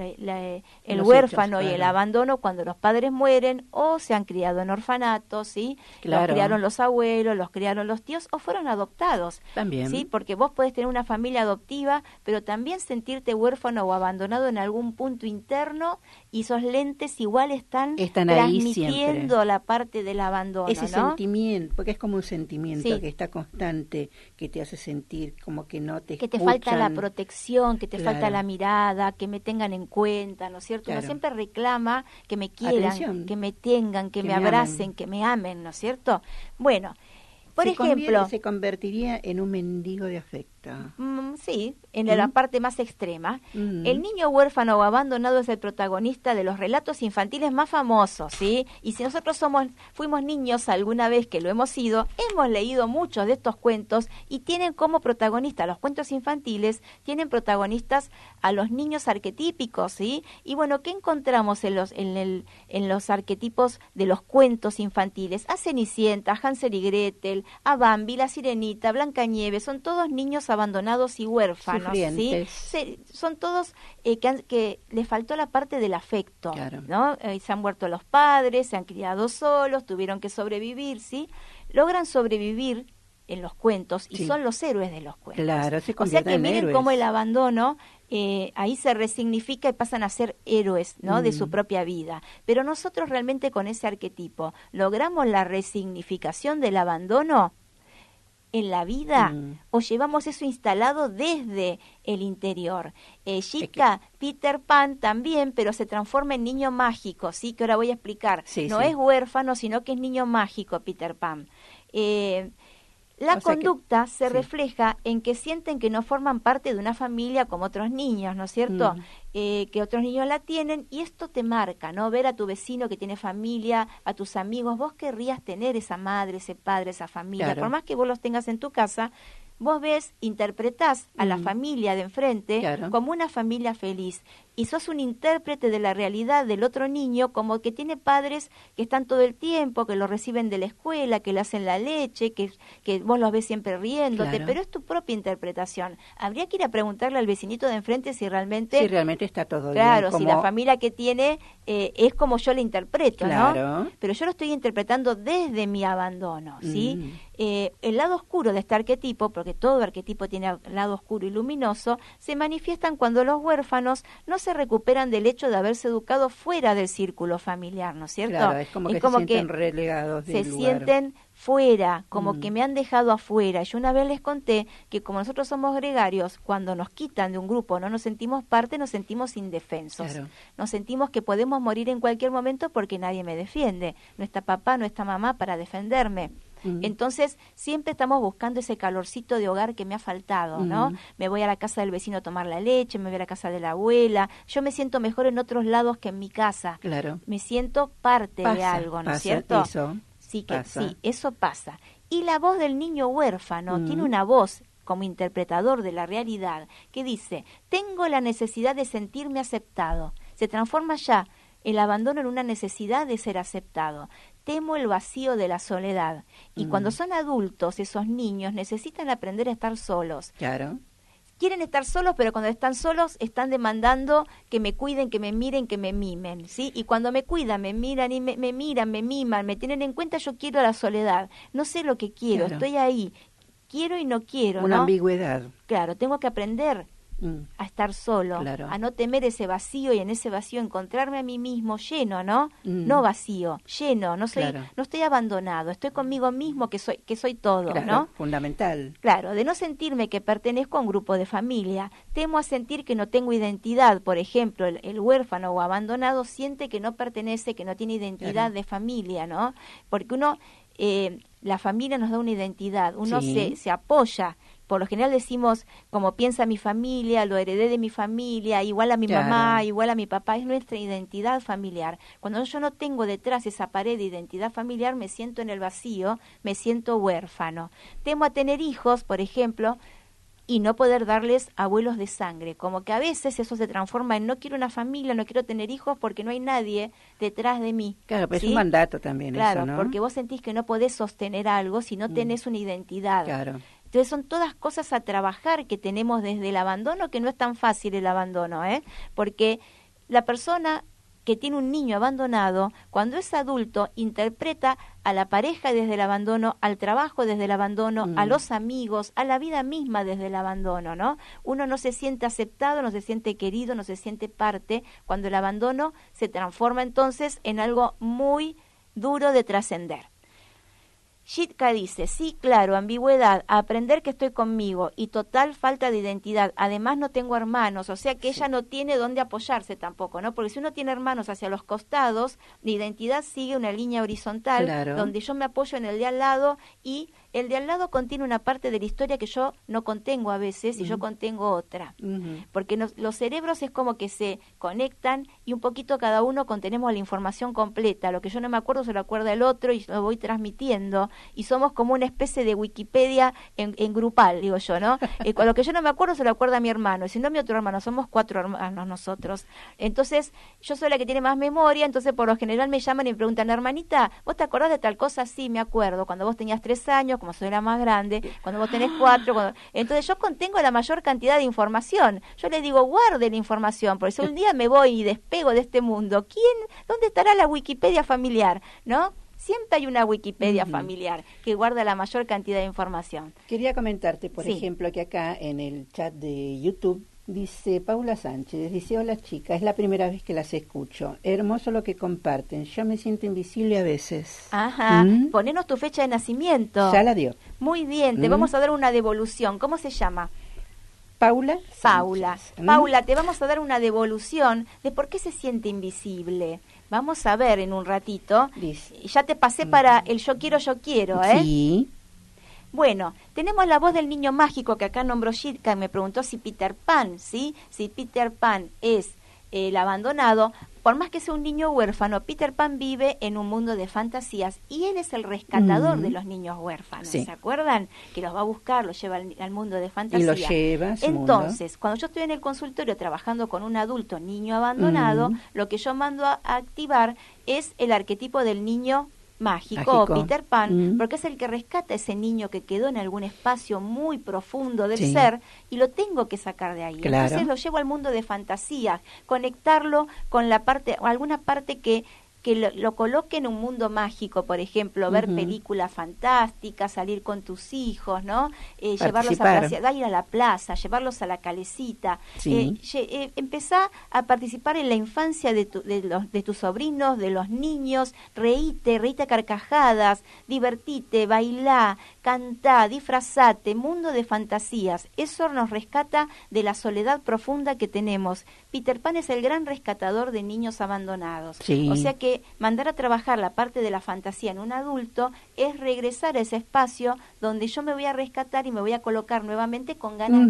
el huérfano y el abandono cuando los padres mueren o se han criado en orfanatos, ¿sí? Los criaron los abuelos, los criaron los tíos o fueron adoptados. También. ¿Sí? Porque vos podés tener una familia adoptiva, pero también sentirte huérfano o abandonado en algún punto interno y esos lentes igual están transmitiendo la parte del abandono, ese ¿no? sentimiento, porque es como un sentimiento que está constante, que te hace sentir como que no te que te escuchan. falta la protección, que te falta la mirada, que me tengan en cuenta, ¿no es cierto? Uno siempre reclama que me quieran, que me tengan, que me abracen, que me amen, ¿no es cierto? Bueno, por ejemplo... Se convertiría en un mendigo de afecto. Sí, en la parte más extrema. El niño huérfano o abandonado es el protagonista de los relatos infantiles más famosos, ¿sí? Y si nosotros fuimos niños alguna vez que lo hemos sido, hemos leído muchos de estos cuentos y tienen como protagonista, los cuentos infantiles tienen protagonistas a los niños arquetípicos, ¿sí? Y bueno, ¿qué encontramos en los arquetipos de los cuentos infantiles? A Cenicienta, a Hansel y Gretel, a Bambi, la Sirenita, Blancanieves, son todos niños abandonados y huérfanos, ¿sí? Son todos que les faltó la parte del afecto, ¿no? Se han muerto los padres, se han criado solos, tuvieron que sobrevivir, ¿sí? Logran sobrevivir en los cuentos y son los héroes de los cuentos. Claro, se o sea que en miren héroes. Cómo el abandono ahí se resignifica y pasan a ser héroes, ¿no? De su propia vida. Pero nosotros realmente con ese arquetipo logramos la resignificación del abandono en la vida o llevamos eso instalado desde el interior. Shitka, Peter Pan también, pero se transforma en niño mágico, ¿sí? Que ahora voy a explicar. No es huérfano, sino que es niño mágico Peter Pan. La conducta se refleja en que sienten que no forman parte de una familia como otros niños, ¿no es cierto? Que otros niños la tienen y esto te marca, ¿no? Ver a tu vecino que tiene familia, a tus amigos, vos querrías tener esa madre, ese padre, esa familia, por más que vos los tengas en tu casa, vos ves, interpretás a la familia de enfrente como una familia feliz y sos un intérprete de la realidad del otro niño como que tiene padres que están todo el tiempo, que lo reciben de la escuela, que le hacen la leche, que vos los ves siempre riéndote, pero es tu propia interpretación. Habría que ir a preguntarle al vecinito de enfrente si realmente está todo bien. Claro, si la familia que tiene es como yo la interpreto, ¿no? Pero yo lo estoy interpretando desde mi abandono, ¿sí? El lado oscuro de este arquetipo, porque todo arquetipo tiene lado oscuro y luminoso, se manifiestan cuando los huérfanos no se recuperan del hecho de haberse educado fuera del círculo familiar, ¿no es cierto? Claro, es como que se sienten relegados del lugar. Sienten fuera, como que me han dejado afuera. Yo una vez les conté que como nosotros somos gregarios, cuando nos quitan de un grupo, no nos sentimos parte, nos sentimos indefensos. Claro. Nos sentimos que podemos morir en cualquier momento porque nadie me defiende. No está papá, no está mamá para defenderme. Entonces, siempre estamos buscando ese calorcito de hogar que me ha faltado, ¿no? Me voy a la casa del vecino a tomar la leche, me voy a la casa de la abuela. Yo me siento mejor en otros lados que en mi casa. Claro. Me siento parte de algo, ¿no es cierto? Eso Sí, pasa. sí, eso pasa. Y la voz del niño huérfano tiene una voz como interpretador de la realidad que dice, tengo la necesidad de sentirme aceptado. Se transforma ya el abandono en una necesidad de ser aceptado. Temo el vacío de la soledad. Y cuando son adultos, esos niños necesitan aprender a estar solos. Claro. Quieren estar solos, pero cuando están solos están demandando que me cuiden, que me miren, que me mimen, ¿sí? Y cuando me cuidan, me miran y me miran, me miman, me tienen en cuenta, yo quiero la soledad. No sé lo que quiero, Claro. estoy ahí. Quiero y no quiero, Una ¿no? ambigüedad. Claro, tengo que aprender a estar solo, Claro. a no temer ese vacío y en ese vacío encontrarme a mí mismo lleno, ¿no? No vacío, lleno, no soy, Claro. no estoy abandonado, estoy conmigo mismo que soy todo, Claro, ¿no? fundamental. Claro, de no sentirme que pertenezco a un grupo de familia. Temo a sentir que no tengo identidad. Por ejemplo, el huérfano o abandonado siente que no pertenece, que no tiene identidad Claro. de familia, ¿no? Porque uno, la familia nos da una identidad, uno Sí. se apoya. Por lo general decimos, como piensa mi familia, lo heredé de mi familia, igual a mi Claro. mamá, igual a mi papá, es nuestra identidad familiar. Cuando yo no tengo detrás esa pared de identidad familiar, me siento en el vacío, me siento huérfano. Temo a tener hijos, por ejemplo, y no poder darles abuelos de sangre. Como que a veces eso se transforma en no quiero una familia, no quiero tener hijos porque no hay nadie detrás de mí. Claro, pero ¿sí? es un mandato también Claro, eso, ¿no? porque vos sentís que no podés sostener algo si no tenés una identidad. Claro. Entonces son todas cosas a trabajar que tenemos desde el abandono, que no es tan fácil el abandono, porque la persona que tiene un niño abandonado, cuando es adulto, interpreta a la pareja desde el abandono, al trabajo desde el abandono, a los amigos, a la vida misma desde el abandono, ¿no? Uno no se siente aceptado, no se siente querido, no se siente parte, cuando el abandono se transforma entonces en algo muy duro de trascender. Shitka dice, sí, claro, ambigüedad, aprender que estoy conmigo y total falta de identidad. Además no tengo hermanos, o sea que ella no tiene dónde apoyarse tampoco, ¿no? Porque si uno tiene hermanos hacia los costados, la identidad sigue una línea horizontal, Claro. donde yo me apoyo en el de al lado y el de al lado contiene una parte de la historia que yo no contengo a veces y yo contengo otra. Porque los cerebros es como que se conectan y un poquito cada uno contenemos la información completa. Lo que yo no me acuerdo se lo acuerda el otro y lo voy transmitiendo. Y somos como una especie de Wikipedia en grupal, digo yo, ¿no? Con lo que yo no me acuerdo se lo acuerda mi hermano. Y si no, mi otro hermano. Somos 4 hermanos nosotros. Entonces, yo soy la que tiene más memoria. Entonces, por lo general me llaman y me preguntan, hermanita, ¿vos te acordás de tal cosa? Sí, me acuerdo. Cuando vos tenías 3 años, como soy la más grande, cuando vos tenés 4, entonces yo contengo la mayor cantidad de información. Yo le digo, guarde la información, porque si un día me voy y despego de este mundo, ¿dónde estará la Wikipedia familiar? ¿No? Siempre hay una Wikipedia familiar que guarda la mayor cantidad de información. Quería comentarte, por Sí. ejemplo, que acá en el chat de YouTube dice Paula Sánchez, dice, hola chicas, es la primera vez que las escucho. Hermoso lo que comparten, yo me siento invisible a veces. Ajá, ponenos tu fecha de nacimiento. Ya la dio. Muy bien, te vamos a dar una devolución. ¿Cómo se llama? Paula. Paula. Sánchez. Paula, te vamos a dar una devolución de por qué se siente invisible. Vamos a ver en un ratito. Dice. Ya te pasé para el yo quiero, ¿eh? Sí. Bueno, tenemos la voz del niño mágico que acá nombró Shitka y me preguntó si Peter Pan, ¿sí? Si Peter Pan es el abandonado, por más que sea un niño huérfano, Peter Pan vive en un mundo de fantasías y él es el rescatador de los niños huérfanos, Sí. ¿se acuerdan? Que los va a buscar, los lleva al mundo de Y fantasía. lo lleva a su Entonces, cuando yo estoy en el consultorio trabajando con un adulto niño abandonado, lo que yo mando a activar es el arquetipo del niño mágico, Peter Pan, porque es el que rescata a ese niño que quedó en algún espacio muy profundo del Sí. ser y lo tengo que sacar de ahí. Claro. Entonces lo llevo al mundo de fantasía, conectarlo con la parte, o alguna parte que que lo coloque en un mundo mágico, por ejemplo, ver películas fantásticas, salir con tus hijos, ¿no? Llevarlos a ir a la plaza, llevarlos a la calecita. Sí. Empezá a participar en la infancia de tus sobrinos, de los niños, reíte a carcajadas, divertite, bailá, cantá, disfrazate, mundo de fantasías. Eso nos rescata de la soledad profunda que tenemos. Peter Pan es el gran rescatador de niños abandonados. Sí. O sea que mandar a trabajar la parte de la fantasía en un adulto es regresar a ese espacio donde yo me voy a rescatar y me voy a colocar nuevamente con ganas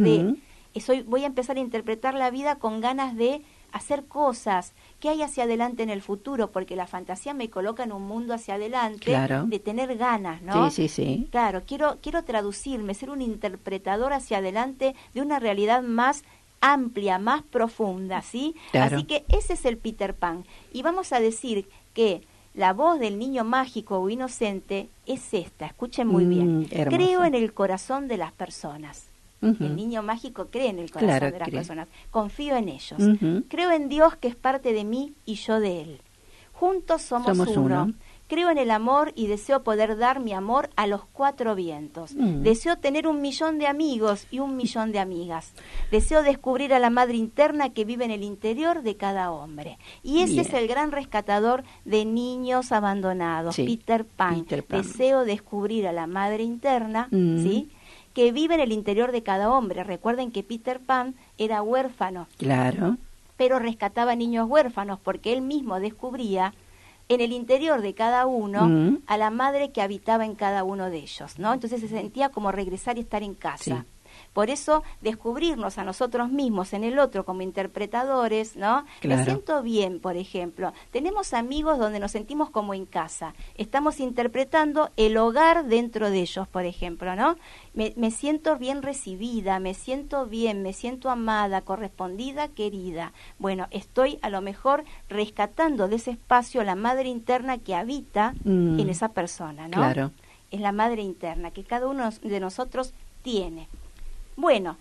voy a empezar a interpretar la vida con ganas de hacer cosas, que hay hacia adelante en el futuro, porque la fantasía me coloca en un mundo hacia adelante, claro, de tener ganas, ¿no? Sí. Claro, quiero traducirme, ser un interpretador hacia adelante de una realidad más amplia, más profunda, ¿sí? Claro. Así que ese es el Peter Pan. Y vamos a decir que la voz del niño mágico o inocente es esta, escuchen muy bien. Hermoso. Creo en el corazón de las personas. El niño mágico cree en el corazón de las personas. Confío en ellos. Creo en Dios, que es parte de mí y yo de Él. Juntos somos uno. Creo en el amor y deseo poder dar mi amor a los 4 vientos. Deseo tener 1.000.000 de amigos y 1.000.000 de amigas. Deseo descubrir a la madre interna que vive en el interior de cada hombre. Y ese es el gran rescatador de niños abandonados, Peter Pan. Deseo descubrir a la madre interna, ¿sí?, que vive en el interior de cada hombre. Recuerden que Peter Pan era huérfano. Claro. Pero rescataba niños huérfanos porque él mismo descubría en el interior de cada uno a la madre que habitaba en cada uno de ellos, ¿no? Entonces se sentía como regresar y estar en casa. Sí. Por eso, descubrirnos a nosotros mismos en el otro como interpretadores, ¿no? Claro. Me siento bien, por ejemplo. Tenemos amigos donde nos sentimos como en casa. Estamos interpretando el hogar dentro de ellos, por ejemplo, ¿no? Me siento bien recibida, me siento bien, me siento amada, correspondida, querida. Bueno, estoy a lo mejor rescatando de ese espacio la madre interna que habita en esa persona, ¿no? Claro. Es la madre interna que cada uno de nosotros tiene. Bueno,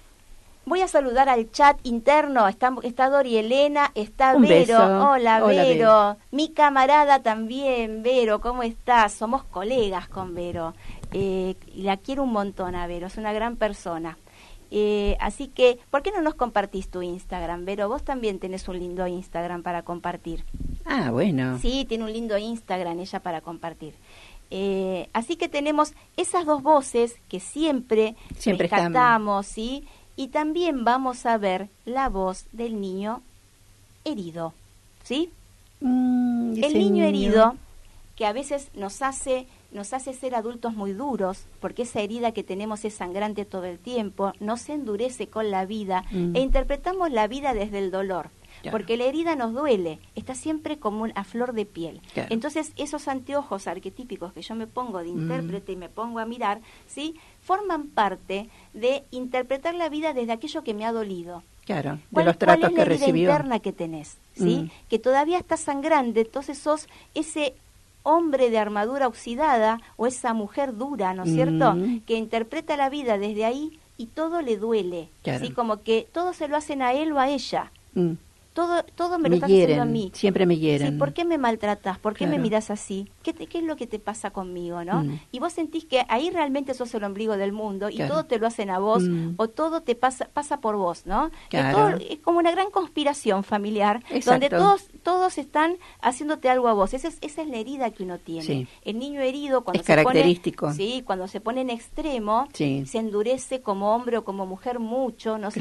voy a saludar al chat interno. Está Dori Elena, está Un Vero. beso. Hola, Hola, Vero. Mi camarada también, Vero, ¿cómo estás? Somos colegas con Vero. Y la quiero un montón a Vero, es una gran persona. Así que, ¿por qué no nos compartís tu Instagram, Vero? Vos también tenés un lindo Instagram para compartir. Ah, bueno. Sí, tiene un lindo Instagram ella para compartir. Así que tenemos esas dos voces que siempre rescatamos, ¿sí? Y también vamos a ver la voz del niño herido, ¿sí? El niño herido, que a veces nos hace ser adultos muy duros, porque esa herida que tenemos es sangrante todo el tiempo, no se endurece con la vida, e interpretamos la vida desde el dolor. Claro. Porque la herida nos duele, está siempre como a flor de piel. Claro. Entonces, esos anteojos arquetípicos que yo me pongo de intérprete y me pongo a mirar, ¿sí?, forman parte de interpretar la vida desde aquello que me ha dolido. Claro, de los tratos que recibió. ¿Cuál es la herida interna que tenés? ¿Sí? Que todavía está sangrante, entonces sos ese hombre de armadura oxidada o esa mujer dura, ¿no es cierto?, que interpreta la vida desde ahí y todo le duele. Claro. ¿Sí? Como que todo se lo hacen a él o a ella. Todo me lo estás haciendo a mí. Siempre me hieren. Sí, ¿por qué me maltratas? ¿Por qué me miras así? ¿Qué es lo que te pasa conmigo, no? Y vos sentís que ahí realmente sos el ombligo del mundo y todo te lo hacen a vos o todo te pasa por vos, ¿no? Claro. Es como una gran conspiración familiar. Exacto. Donde todos están haciéndote algo a vos. Esa es la herida que uno tiene. Sí. El niño herido cuando es característico. Cuando se pone en extremo, se endurece como hombre o como mujer mucho, no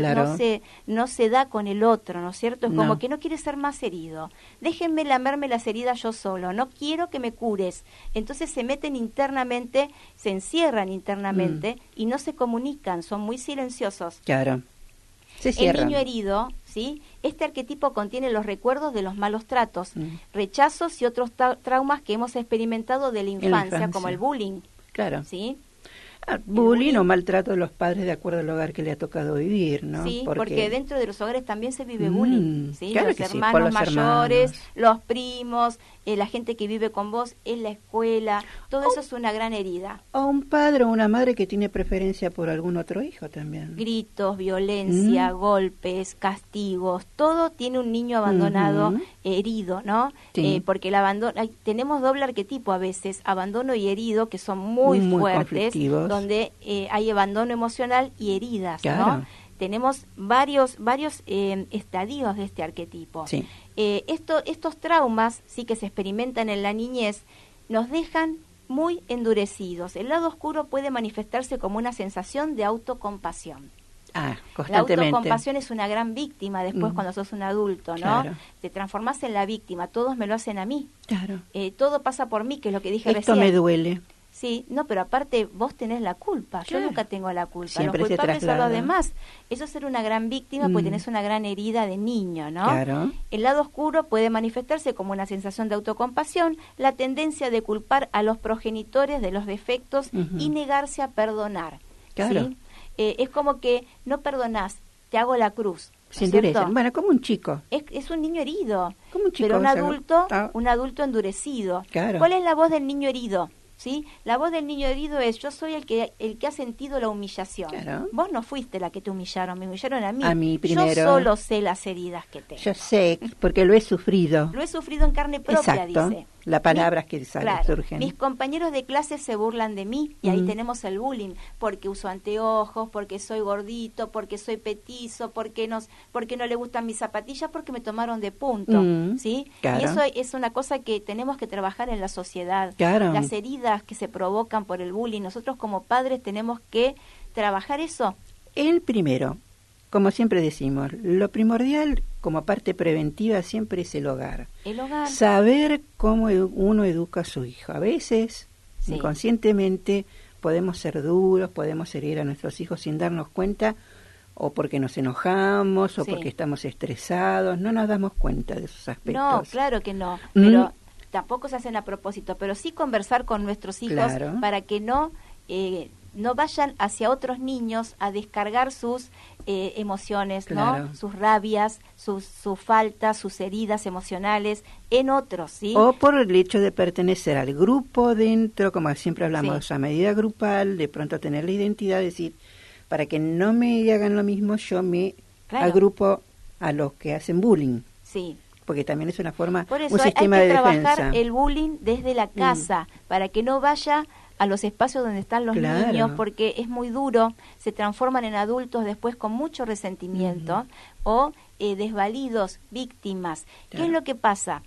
se da con el otro, ¿no es cierto? Es como que no quiere ser más herido. Déjenme lamerme las heridas yo solo, no quiero que me cures. Entonces se meten internamente, se encierran internamente y no se comunican, son muy silenciosos. Claro. Se el cierran. niño herido, ¿sí? Este arquetipo contiene los recuerdos de los malos tratos, rechazos y otros traumas que hemos experimentado de la infancia, como el bullying. Claro. ¿Sí? Bullying o maltrato de los padres de acuerdo al hogar que le ha tocado vivir, ¿no? Sí, porque dentro de los hogares también se vive bullying, ¿sí? Claro Los que sí, hermanos por los mayores, hermanos. los primos, la gente que vive con vos en la escuela, todo eso es una gran herida. O un padre o una madre que tiene preferencia por algún otro hijo también. Gritos, violencia, golpes, castigos, todo tiene un niño abandonado, herido, ¿no? Sí. Porque el abandono, tenemos doble arquetipo a veces, abandono y herido, que son muy fuertes, conflictivos. donde hay abandono emocional y heridas, Claro. ¿no? Tenemos varios estadios de este arquetipo. Sí. Estos traumas, sí, que se experimentan en la niñez, nos dejan muy endurecidos. El lado oscuro puede manifestarse como una sensación de autocompasión. La Constantemente. autocompasión es una gran víctima después cuando sos un adulto, ¿no? Claro. Te transformás en la víctima, todos me lo hacen a mí. Claro. Todo pasa por mí, que es lo que dije Esto recién. me duele. Sí, no, pero aparte vos tenés la culpa, yo Claro. nunca tengo la culpa, Siempre los se culpables son los traslada. demás. Eso es ser una gran víctima porque tenés una gran herida de niño, ¿no? Claro. El lado oscuro puede manifestarse como una sensación de autocompasión, la tendencia de culpar a los progenitores de los defectos y negarse a perdonar. Claro. ¿sí? Es como que no perdonás, te hago la cruz. ¿no Se es cierto? endurecen. Bueno, como un chico. Es un niño herido, Como un chico, pero o sea, un adulto endurecido. Claro. ¿Cuál es la voz del niño herido? ¿Sí? La voz del niño herido es: yo soy el que ha sentido la humillación. Claro. Vos no fuiste la que te humillaron, me humillaron a mí. A mí primero. Yo solo sé las heridas que tengo. Yo sé, porque lo he sufrido. Lo he sufrido en carne propia, Exacto. dice. Las palabras que salen, Claro, surgen. mis compañeros de clase se burlan de mí y ahí tenemos el bullying, porque uso anteojos, porque soy gordito, porque soy petizo, porque no le gustan mis zapatillas, porque me tomaron de punto, ¿sí? Claro. Y eso es una cosa que tenemos que trabajar en la sociedad. Claro. Las heridas que se provocan por el bullying, nosotros como padres tenemos que trabajar eso. El primero, como siempre decimos, lo primordial como parte preventiva siempre es el hogar. El hogar. Saber cómo uno educa a su hijo. A veces, Sí. inconscientemente, podemos ser duros, podemos herir a nuestros hijos sin darnos cuenta, o porque nos enojamos, o Sí. porque estamos estresados, no nos damos cuenta de esos aspectos. No, claro que no, pero tampoco se hacen a propósito, pero sí conversar con nuestros hijos Claro. para que no vayan hacia otros niños a descargar sus emociones, Claro. ¿no? Sus rabias, sus faltas, sus heridas emocionales en otros, ¿sí? O por el hecho de pertenecer al grupo dentro, como siempre hablamos, Sí. a medida grupal, de pronto tener la identidad, decir, para que no me hagan lo mismo, yo me Claro. agrupo a los que hacen bullying, Sí. porque también es una forma, Por eso un hay sistema que de trabajar defensa. el bullying desde la casa, para que no vaya a los espacios donde están los Claro. niños, porque es muy duro, se transforman en adultos después con mucho resentimiento o desvalidos, víctimas. ¿Qué Claro. es lo que pasa?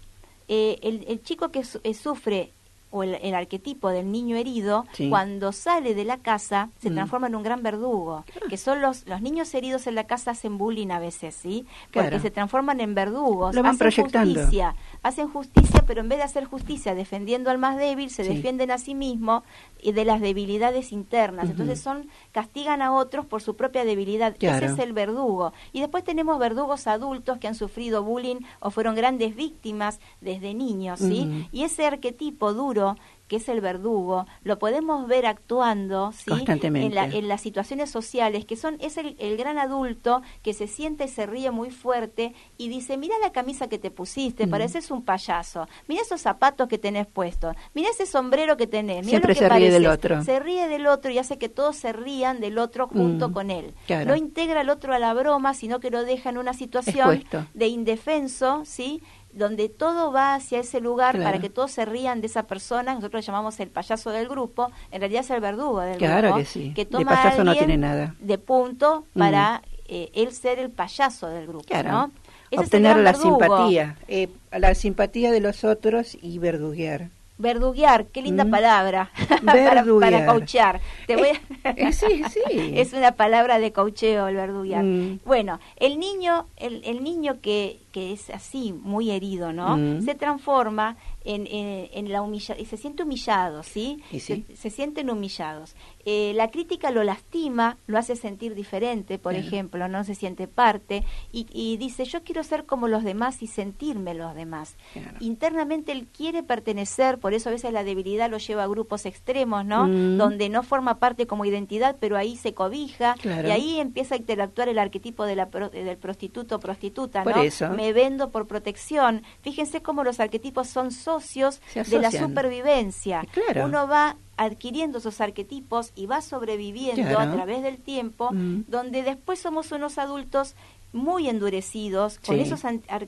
El chico que sufre, o el arquetipo del niño herido, Sí. cuando sale de la casa se transforma en un gran verdugo, que son los niños heridos en la casa hacen bullying a veces, ¿sí? Porque Claro. se transforman en verdugos, Lo van hacen proyectando. hacen justicia, pero en vez de hacer justicia defendiendo al más débil, se Sí. defienden a sí mismos de las debilidades internas. Entonces castigan a otros por su propia debilidad. Claro. Ese es el verdugo. Y después tenemos verdugos adultos que han sufrido bullying o fueron grandes víctimas desde niños, ¿sí? Y ese arquetipo duro, que es el verdugo, lo podemos ver actuando, ¿sí? Constantemente. En las situaciones sociales, que es el gran adulto que se siente y se ríe muy fuerte y dice: mira la camisa que te pusiste, pareces un payaso, mira esos zapatos que tenés puestos, mira ese sombrero que tenés, mira Siempre lo que se ríe pareces. del otro. Se ríe del otro y hace que todos se rían del otro junto con él. Claro. No integra al otro a la broma, sino que lo deja en una situación Expuesto. de indefenso, ¿sí? Donde todo va hacia ese lugar Claro. para que todos se rían de esa persona. Nosotros lo llamamos el payaso del grupo, en realidad es el verdugo del Claro grupo, que sí. que De toma a payaso no alguien tiene nada. de punto para él ser el payaso del grupo, Claro. ¿no? Ese es el Obtener gran la verdugo. la simpatía de los otros y verduguear. Verduguear, qué linda palabra Verduguear. para coachear. Te voy a... Sí, sí. Es una palabra de coacheo el verduguear. Mm. Bueno, el niño que es así, muy herido, ¿no? Se transforma en la y se siente humillado, ¿sí? ¿Y sí? Se sienten humillados. La crítica lo lastima, lo hace sentir diferente, por ejemplo, no se siente parte, y dice, yo quiero ser como los demás y sentirme los demás. Claro. Internamente él quiere pertenecer, por eso a veces la debilidad lo lleva a grupos extremos, ¿no? Donde no forma parte como identidad, pero ahí se cobija, Claro. y ahí empieza a interactuar el arquetipo del prostituto o prostituta, Por ¿no? eso. Me vendo por protección. Fíjense cómo los arquetipos son socios Se de la asocian. supervivencia. Claro. Uno va adquiriendo esos arquetipos y va sobreviviendo Claro. a través del tiempo, donde después somos unos adultos muy endurecidos con Sí. esos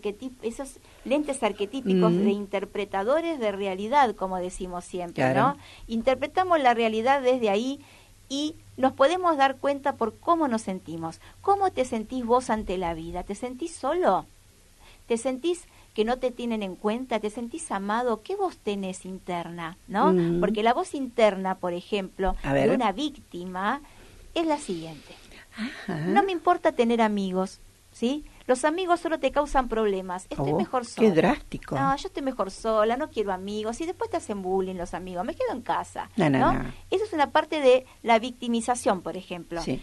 esos lentes arquetípicos de interpretadores de realidad, como decimos siempre, Claro. ¿no? Interpretamos la realidad desde ahí y nos podemos dar cuenta por cómo nos sentimos. ¿Cómo te sentís vos ante la vida? ¿Te sentís solo? ¿Te sentís que no te tienen en cuenta? ¿Te sentís amado? ¿Qué voz tenés interna? ¿No? Porque la voz interna, por ejemplo, A ver. de una víctima es la siguiente. Ajá. No me importa tener amigos, ¿sí? Los amigos solo te causan problemas. Estoy mejor sola. Qué drástico. No, yo estoy mejor sola, no quiero amigos. Y después te hacen bullying los amigos. Me quedo en casa. No. Eso es una parte de la victimización, por ejemplo. Sí.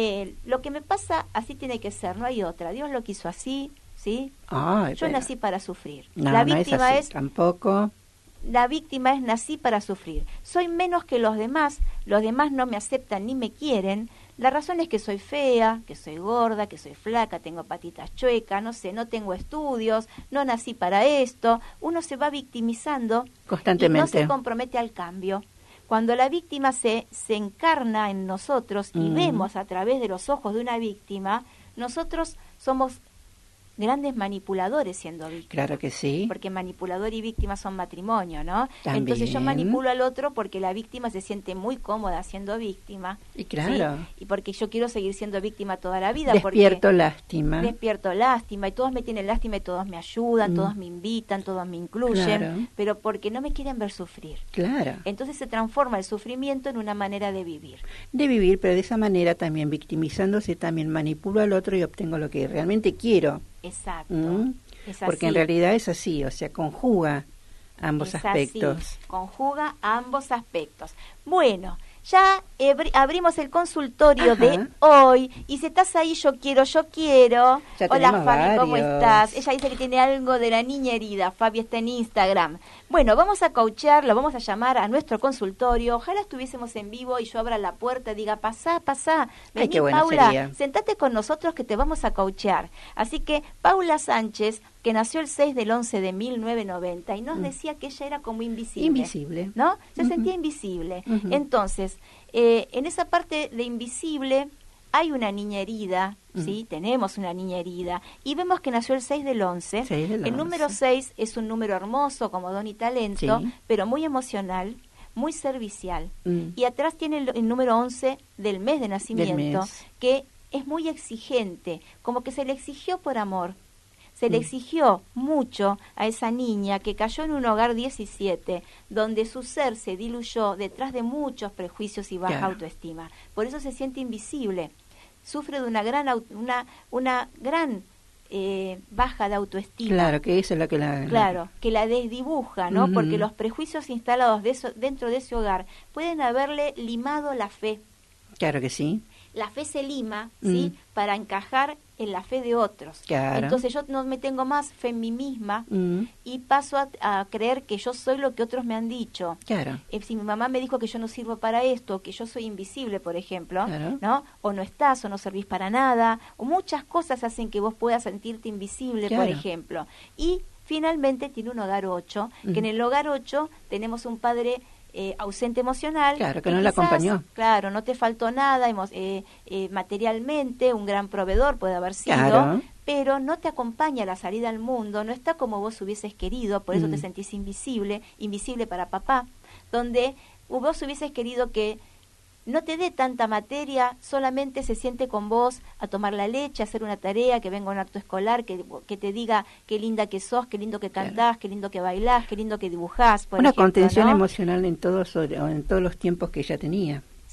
Lo que me pasa, así tiene que ser, no hay otra. Dios lo quiso así, ¿sí? Ay, Yo pero- nací para sufrir. No, La no víctima es así, tampoco. La víctima es nací para sufrir. Soy menos que los demás no me aceptan ni me quieren. La razón es que soy fea, que soy gorda, que soy flaca, tengo patitas chuecas, no sé, no tengo estudios, no nací para esto. Uno se va victimizando Constantemente. y no se compromete al cambio. Cuando la víctima se encarna en nosotros y vemos a través de los ojos de una víctima, nosotros somos grandes manipuladores siendo víctimas. Claro que sí. Porque manipulador y víctima son matrimonio, ¿no? También. Entonces yo manipulo al otro porque la víctima se siente muy cómoda siendo víctima. Y claro. ¿sí? Y porque yo quiero seguir siendo víctima toda la vida. Despierto porque lástima. Despierto lástima y todos me tienen lástima y todos me ayudan, todos me invitan, todos me incluyen, Claro. pero porque no me quieren ver sufrir. Claro. Entonces se transforma el sufrimiento en una manera de vivir. De vivir, pero de esa manera también victimizándose, también manipulo al otro y obtengo lo que realmente quiero. Exacto. Es Porque en así. realidad es así, o sea, conjuga ambos Es aspectos. así, conjuga ambos aspectos. Bueno, ya abrimos el consultorio Ajá. de hoy. Y si estás ahí, yo quiero. Ya Hola tenemos Fabi, ¿cómo varios. estás? Ella dice que tiene algo de la niña herida. Fabi está en Instagram. Bueno, vamos a coachear, lo vamos a llamar a nuestro consultorio. Ojalá estuviésemos en vivo y yo abra la puerta y diga, pasá. Vení, qué bueno Paula, sería. sentate con nosotros que te vamos a coachear. Así que Paula Sánchez, que nació el 6 del 11 de 1990 y nos decía que ella era como invisible. Invisible. ¿No? Se sentía invisible. Ujú. Entonces, en esa parte de invisible hay una niña herida, ¿sí? Tenemos una niña herida. Y vemos que nació el 6 del 11. 6 del El número 11. 6 es un número hermoso como don y talento, Sí. pero muy emocional, muy servicial. Mm. Y atrás tiene el número 11 del mes de nacimiento, mes. que es muy exigente, como que se le exigió por amor. Se le exigió mucho a esa niña que cayó en un hogar 17, donde su ser se diluyó detrás de muchos prejuicios y baja Claro. autoestima. Por eso se siente invisible. Sufre de una gran baja de autoestima. Claro, que eso es lo que Claro, que la desdibuja, ¿no? Ujú. Porque los prejuicios instalados dentro de ese hogar pueden haberle limado la fe. Claro que sí. La fe se lima, ¿sí? Para encajar en la fe de otros. Claro. Entonces yo no me tengo más fe en mí misma Mm. y paso a creer que yo soy lo que otros me han dicho. Claro. Si mi mamá me dijo que yo no sirvo para esto, que yo soy invisible, por ejemplo, Claro. ¿no? O no estás, o no servís para nada, o muchas cosas hacen que vos puedas sentirte invisible, por Claro. ejemplo. Y finalmente tiene un hogar 8, que en el hogar 8 tenemos un padre ausente emocional. Claro, que no la acompañó. Claro, no te faltó nada materialmente, un gran proveedor puede haber sido, Claro. pero no te acompaña a la salida al mundo, no está como vos hubieses querido, por eso te sentís invisible para papá, donde vos hubieses querido que no te dé tanta materia, solamente se siente con vos a tomar la leche, a hacer una tarea, que venga un acto escolar, que te diga qué linda que sos, qué lindo que cantás, qué lindo que bailás, qué lindo que dibujás, por Una ejemplo, contención ¿no? emocional en todos los tiempos que ella tenía.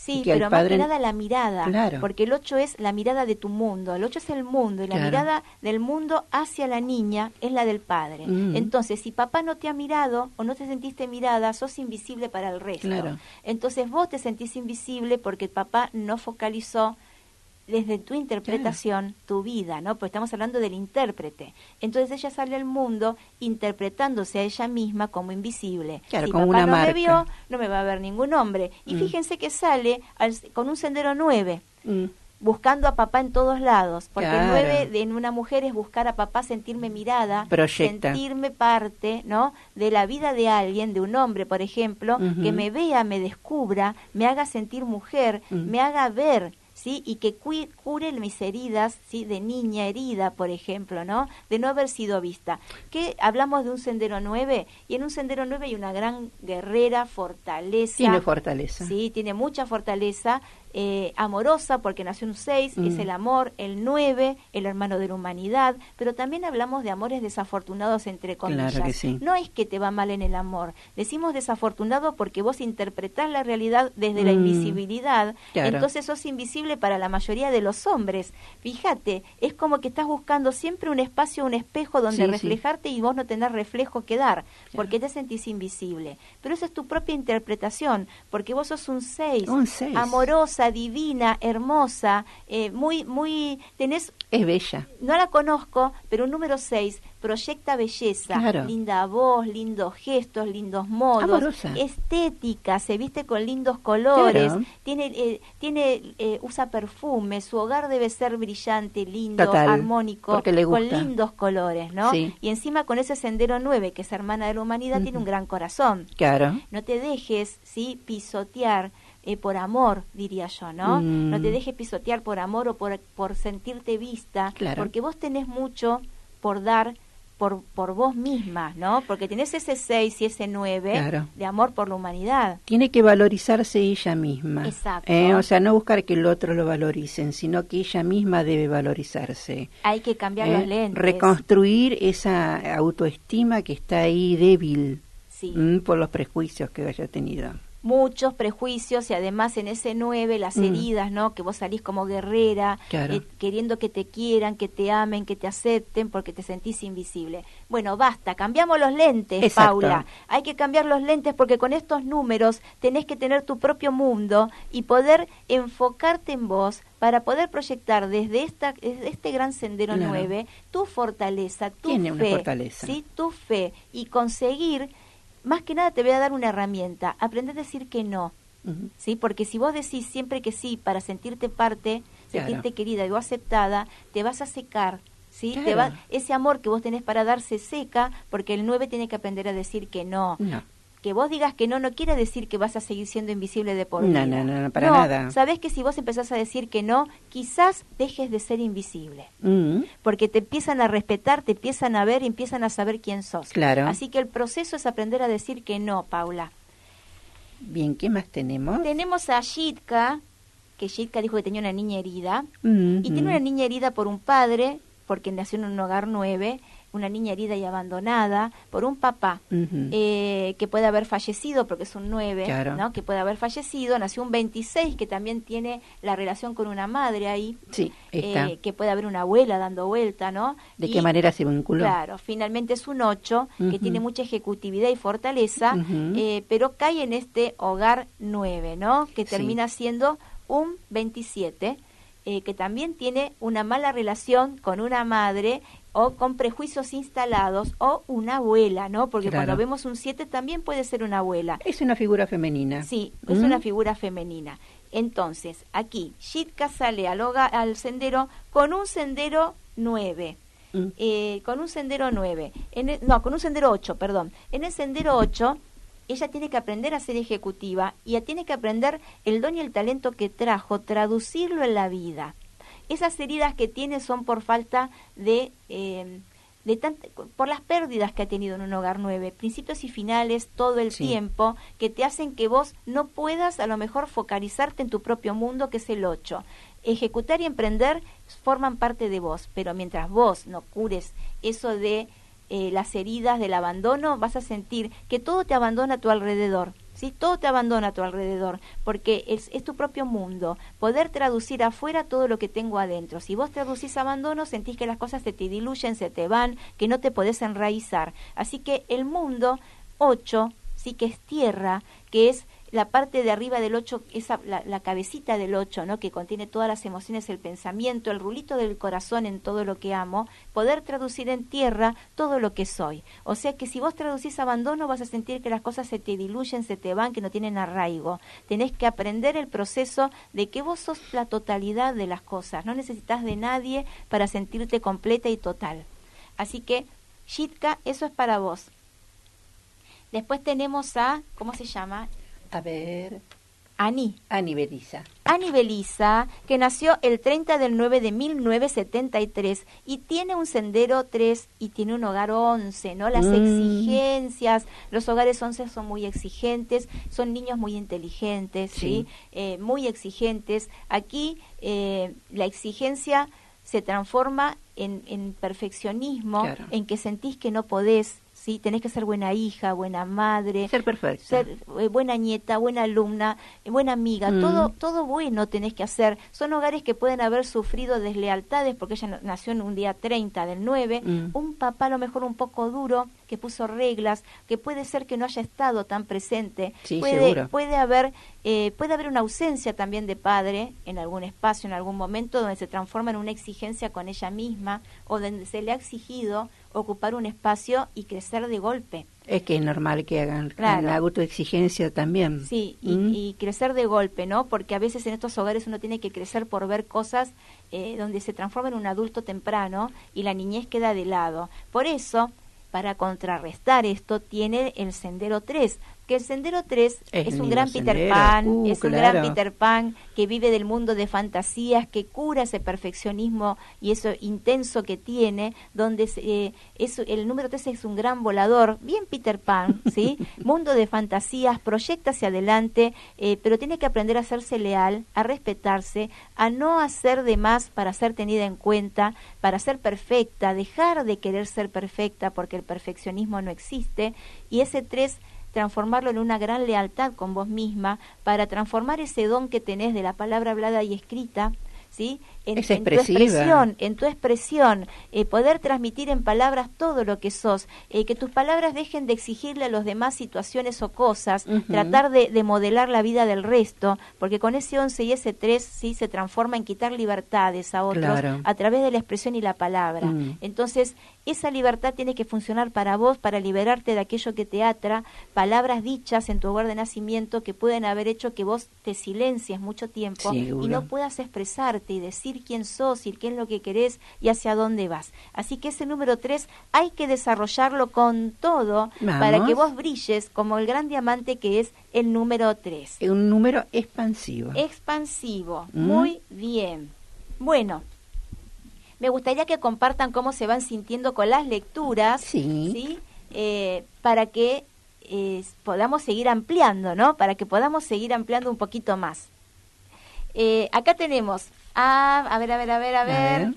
Sí, que pero al padre... más que nada la mirada, Claro. porque el 8 es la mirada de tu mundo, el 8 es el mundo, y la Claro. mirada del mundo hacia la niña es la del padre. Entonces, si papá no te ha mirado o no te sentiste mirada, sos invisible para el resto. Claro. Entonces vos te sentís invisible porque papá no focalizó desde tu interpretación tu vida, ¿no? Pues estamos hablando del intérprete. Entonces ella sale al mundo interpretándose a ella misma como invisible. Claro, Si como papá una no marca. me vio, no me va a ver ningún hombre. Y fíjense que sale con un sendero 9, buscando a papá en todos lados, porque Claro. el 9 en una mujer es buscar a papá, sentirme mirada, Proyecta. sentirme parte, ¿no? De la vida de alguien, de un hombre, por ejemplo, que me vea, me descubra, me haga sentir mujer, me haga ver, ¿sí? Y que cure mis heridas, ¿sí? De niña herida, por ejemplo, ¿no? De no haber sido vista. Que hablamos de un sendero 9, y en un sendero 9 hay una gran guerrera, fortaleza. Tiene fortaleza. Sí, tiene mucha fortaleza, amorosa, porque nació un 6, es el amor, el 9, el hermano de la humanidad, pero también hablamos de amores desafortunados, entre comillas. Claro que sí. No es que te va mal en el amor, decimos desafortunado porque vos interpretás la realidad desde la invisibilidad, Claro. entonces sos invisible para la mayoría de los hombres. Fíjate, es como que estás buscando siempre un espacio, un espejo donde Sí, reflejarte y vos no tenés reflejo que dar, porque te sentís invisible. Pero esa es tu propia interpretación, porque vos sos un 6, Un 6. amorosa, divina, hermosa, tenés, Es bella. no la conozco, pero un número 6 proyecta belleza, Claro. linda voz, lindos gestos, lindos modos, Amorosa. estética, se viste con lindos colores, Claro. usa perfume, su hogar debe ser brillante, lindo, Total, armónico, porque le con gusta. lindos colores, ¿no? Sí. Y encima con ese sendero 9, que es hermana de la humanidad, tiene un gran corazón. Claro. No te dejes, ¿sí?, pisotear por amor, diría yo, ¿no? No te dejes pisotear por amor o por sentirte vista, Claro. porque vos tenés mucho por dar por vos misma, ¿no? Porque tenés ese 6 y ese 9 Claro. de amor por la humanidad. Tiene que valorizarse ella misma. Exacto. O sea, no buscar que el otro lo valoricen, sino que ella misma debe valorizarse. Hay que cambiar los lentes. Reconstruir esa autoestima que está ahí débil Sí. por los prejuicios que haya tenido. Muchos prejuicios y además en ese 9 las heridas, ¿no? Que vos salís como guerrera, Claro. queriendo que te quieran, que te amen, que te acepten porque te sentís invisible. Bueno, basta, cambiamos los lentes, Exacto. Paula. Hay que cambiar los lentes porque con estos números tenés que tener tu propio mundo y poder enfocarte en vos para poder proyectar desde este gran sendero Claro. 9 tu fortaleza, tu Tiene una fe, fortaleza. ¿sí? Tu fe y conseguir. Más que nada te voy a dar una herramienta, aprender a decir que no, Ujú. ¿sí? Porque si vos decís siempre que sí para sentirte parte, Claro. sentirte querida y o aceptada, te vas a secar, ¿sí? Claro. Ese amor que vos tenés para dar se seca porque el 9 tiene que aprender a decir que no. No. Que vos digas que no quiere decir que vas a seguir siendo invisible de por vida. No, para nada. Sabés que si vos empezás a decir que no, quizás dejes de ser invisible. Porque te empiezan a respetar, te empiezan a ver y empiezan a saber quién sos. Claro. Así que el proceso es aprender a decir que no, Paula. Bien, ¿qué más tenemos? Tenemos a Yitka, que Yitka dijo que tenía una niña herida. Ujú. Y tiene una niña herida por un padre, porque nació en un hogar 9, una niña herida y abandonada, por un papá Ujú. que puede haber fallecido, porque es un 9, Claro. ¿no? Que puede haber fallecido. Nació un 26, que también tiene la relación con una madre ahí. Sí, está. Que puede haber una abuela dando vuelta, ¿no? ¿De Y, qué manera se vinculó? Claro, finalmente es un 8, que Ujú. tiene mucha ejecutividad y fortaleza, Ujú. pero cae en este hogar 9, ¿no? Que Sí. termina siendo un 27, que también tiene una mala relación con una madre o con prejuicios instalados o una abuela, ¿no? Porque Claro. cuando vemos un 7 también puede ser una abuela. Es una figura femenina. Sí, es una figura femenina. Entonces, aquí, Yitka sale al sendero con un sendero 9. Con un sendero 9. Con un sendero 8, perdón. En el sendero 8, ella tiene que aprender a ser ejecutiva y tiene que aprender el don y el talento que trajo, traducirlo en la vida. Esas heridas que tiene son por falta por las pérdidas que ha tenido en un hogar 9, principios y finales todo el Sí. tiempo, que te hacen que vos no puedas a lo mejor focalizarte en tu propio mundo, que es el 8. Ejecutar y emprender forman parte de vos, pero mientras vos no cures eso de las heridas del abandono, vas a sentir que todo te abandona a tu alrededor. ¿sí? Todo te abandona a tu alrededor, porque es tu propio mundo. Poder traducir afuera todo lo que tengo adentro. Si vos traducís abandono, sentís que las cosas se te diluyen, se te van, que no te podés enraizar. Así que el mundo 8, sí, que es tierra, que es la parte de arriba del 8, esa, la cabecita del 8, ¿no? Que contiene todas las emociones, el pensamiento, el rulito del corazón en todo lo que amo, poder traducir en tierra todo lo que soy. O sea que si vos traducís abandono, vas a sentir que las cosas se te diluyen, se te van, que no tienen arraigo. Tenés que aprender el proceso de que vos sos la totalidad de las cosas, no necesitas de nadie para sentirte completa y total. Así que, Yitka, eso es para vos. Después tenemos a, ¿cómo se llama? A ver, Ani Belisa. Ani Belisa, que nació el 30 del 9 de 1973 y tiene un sendero 3 y tiene un hogar 11, ¿no? Las exigencias, los hogares 11 son muy exigentes, son niños muy inteligentes, ¿sí? Muy exigentes. Aquí la exigencia se transforma en perfeccionismo, claro, en que sentís que no podés, ¿sí? Tenés que ser buena hija, buena madre, ser perfecta, ser buena nieta, buena alumna, buena amiga, todo bueno tenés que hacer. Son hogares que pueden haber sufrido deslealtades, porque ella nació en un día 30 del 9, un papá a lo mejor un poco duro, que puso reglas, que puede ser que no haya estado tan presente, sí, puede haber una ausencia también de padre en algún espacio, en algún momento, donde se transforma en una exigencia con ella misma, o donde se le ha exigido ocupar un espacio y crecer de golpe. Es que es normal que hagan, claro, la autoexigencia también. Sí, y crecer de golpe, ¿no? Porque a veces en estos hogares uno tiene que crecer por ver cosas donde se transforma en un adulto temprano y la niñez queda de lado. Por eso, para contrarrestar esto, tiene el Sendero 3, que el Sendero 3 es un gran Peter Pan, un gran Peter Pan que vive del mundo de fantasías, que cura ese perfeccionismo y eso intenso que tiene, donde el número 3 es un gran volador, bien Peter Pan, ¿sí? Mundo de fantasías, proyecta hacia adelante, pero tiene que aprender a serse leal, a respetarse, a no hacer de más para ser tenida en cuenta, para ser perfecta, dejar de querer ser perfecta porque el perfeccionismo no existe, y ese 3 transformarlo en una gran lealtad con vos misma, para transformar ese don que tenés de la palabra hablada y escrita, ¿sí? En tu expresión, poder transmitir en palabras todo lo que sos, que tus palabras dejen de exigirle a los demás situaciones o cosas, tratar de modelar la vida del resto, porque con ese 11 y ese 3, ¿sí? Se transforma en quitar libertades a otros, claro, a través de la expresión y la palabra. Entonces, esa libertad tiene que funcionar para vos, para liberarte de aquello que te atra, palabras dichas en tu hogar de nacimiento que pueden haber hecho que vos te silencies mucho tiempo, seguro, y no puedas expresarte y decir quién sos y qué es lo que querés y hacia dónde vas. Así que ese número 3 hay que desarrollarlo con todo. Vamos, para que vos brilles como el gran diamante que es el número 3. Un número expansivo. Expansivo, muy bien. Bueno, me gustaría que compartan cómo se van sintiendo con las lecturas, ¿sí? Para que podamos seguir ampliando, ¿no? Para que podamos seguir ampliando un poquito más. Acá tenemos a ver.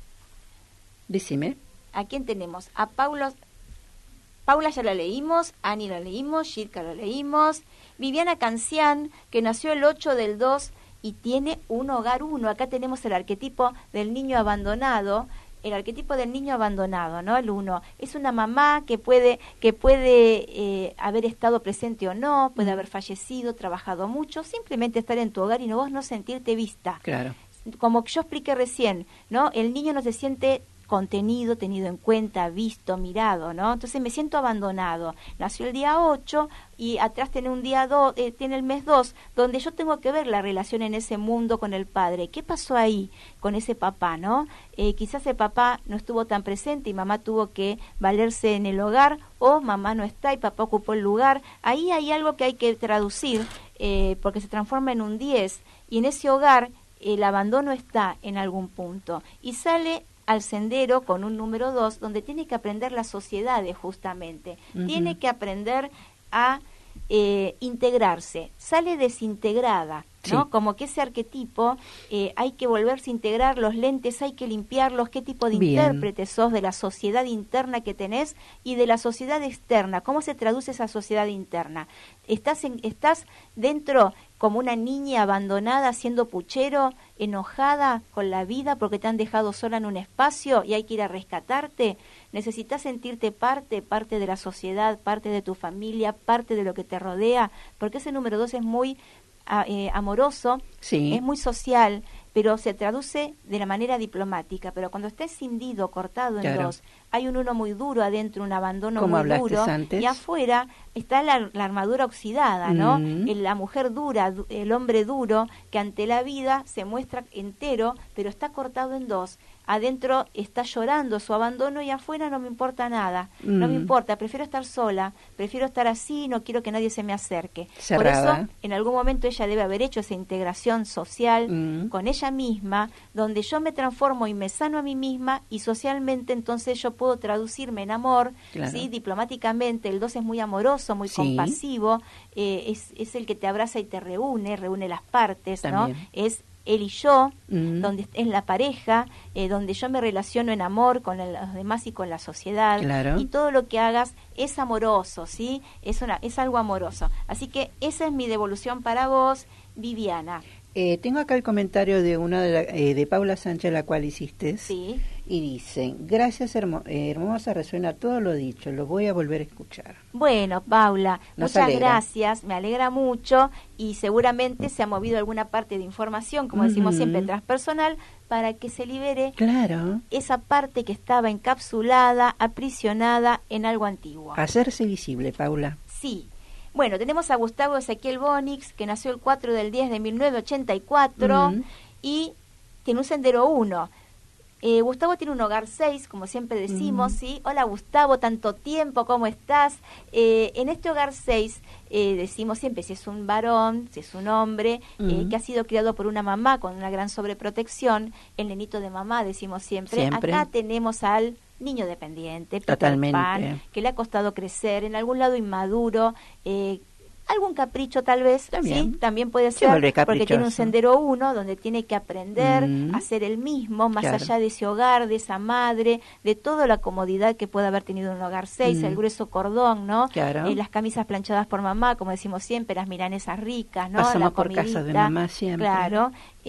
Decime. ¿A quién tenemos? A Paula ya la leímos, Ani la leímos, Yitka la leímos, Viviana Cancián, que nació el 8 del 2 y tiene un hogar 1. Acá tenemos el arquetipo del niño abandonado. El arquetipo del niño abandonado, ¿no? El 1 es una mamá que puede haber estado presente o no, puede haber fallecido, trabajado mucho, simplemente estar en tu hogar y vos no sentirte vista. Claro. Como yo expliqué recién, ¿no? El niño no se siente contenido, tenido en cuenta, visto, mirado, ¿no? Entonces me siento abandonado. Nació el día 8 y atrás tiene un día tiene el mes 2, donde yo tengo que ver la relación en ese mundo con el padre. ¿Qué pasó ahí con ese papá, no? Quizás el papá no estuvo tan presente y mamá tuvo que valerse en el hogar, o mamá no está y papá ocupó el lugar. Ahí hay algo que hay que traducir, porque se transforma en un 10, y en ese hogar el abandono está en algún punto. Y sale al sendero con un número 2, donde tiene que aprender las sociedades justamente. Tiene que aprender a integrarse. Sale desintegrada, ¿no? Sí. Como que ese arquetipo hay que volverse a integrar, los lentes hay que limpiarlos, qué tipo de Bien. intérprete sos de la sociedad interna que tenés y de la sociedad externa, cómo se traduce esa sociedad interna. Estás dentro como una niña abandonada, siendo puchero, enojada con la vida porque te han dejado sola en un espacio y hay que ir a rescatarte. Necesitas sentirte parte de la sociedad, parte de tu familia, parte de lo que te rodea, porque ese número 2 es muy amoroso, Sí. es muy social, pero se traduce de la manera diplomática. Pero cuando está escindido, cortado en Claro. dos, hay un uno muy duro adentro, un abandono Como muy hablaste duro, antes. y afuera está la armadura oxidada, ¿no? Mm. La mujer dura, el hombre duro, que ante la vida se muestra entero, pero está cortado en dos. Adentro está llorando su abandono y afuera no me importa nada, no me importa, prefiero estar sola, prefiero estar así, no quiero que nadie se me acerque. Cerrada. Por eso, en algún momento ella debe haber hecho esa integración social con ella misma, donde yo me transformo y me sano a mí misma y socialmente entonces yo puedo traducirme en amor, Claro. ¿sí? Diplomáticamente. El 2 es muy amoroso, muy Sí. compasivo, es el que te abraza y te reúne las partes, También. ¿no? Es él y yo, Mm. donde es la pareja, donde yo me relaciono en amor con los demás y con la sociedad, Claro. y todo lo que hagas es amoroso, ¿sí? Es algo amoroso. Así que esa es mi devolución para vos, Viviana. Tengo acá el comentario de de Paula Sánchez, la cual hiciste. Sí. Y dice, gracias hermosa, resuena todo lo dicho, lo voy a volver a escuchar. Bueno, Paula, Nos muchas alegra. gracias, me alegra mucho y seguramente se ha movido alguna parte de información, como decimos siempre, transpersonal, para que se libere Claro, esa parte que estaba encapsulada, aprisionada en algo antiguo. hacerse visible, Paula. Sí. Bueno, tenemos a Gustavo Ezequiel Bonix, que nació el 4/10 de 1984 y tiene un sendero 1. Gustavo tiene un hogar 6, como siempre decimos, ¿sí? Hola Gustavo, tanto tiempo, ¿cómo estás? En este hogar 6 decimos siempre si es un varón, si es un hombre, que ha sido criado por una mamá con una gran sobreprotección, el nenito de mamá, decimos siempre. Acá tenemos al niño dependiente, Peter Totalmente. Pan, que le ha costado crecer, en algún lado inmaduro, algún capricho tal vez, También. ¿sí? También puede Se ser, vuelve porque tiene un caprichoso. sendero 1 donde tiene que aprender a ser el mismo, más Claro. allá de ese hogar, de esa madre, de toda la comodidad que puede haber tenido un hogar 6, el grueso cordón, ¿no? Claro. Las camisas planchadas por mamá, como decimos siempre, las milanesas ricas, ¿no? Pasamos La por casa de comidita, mamá siempre. Claro.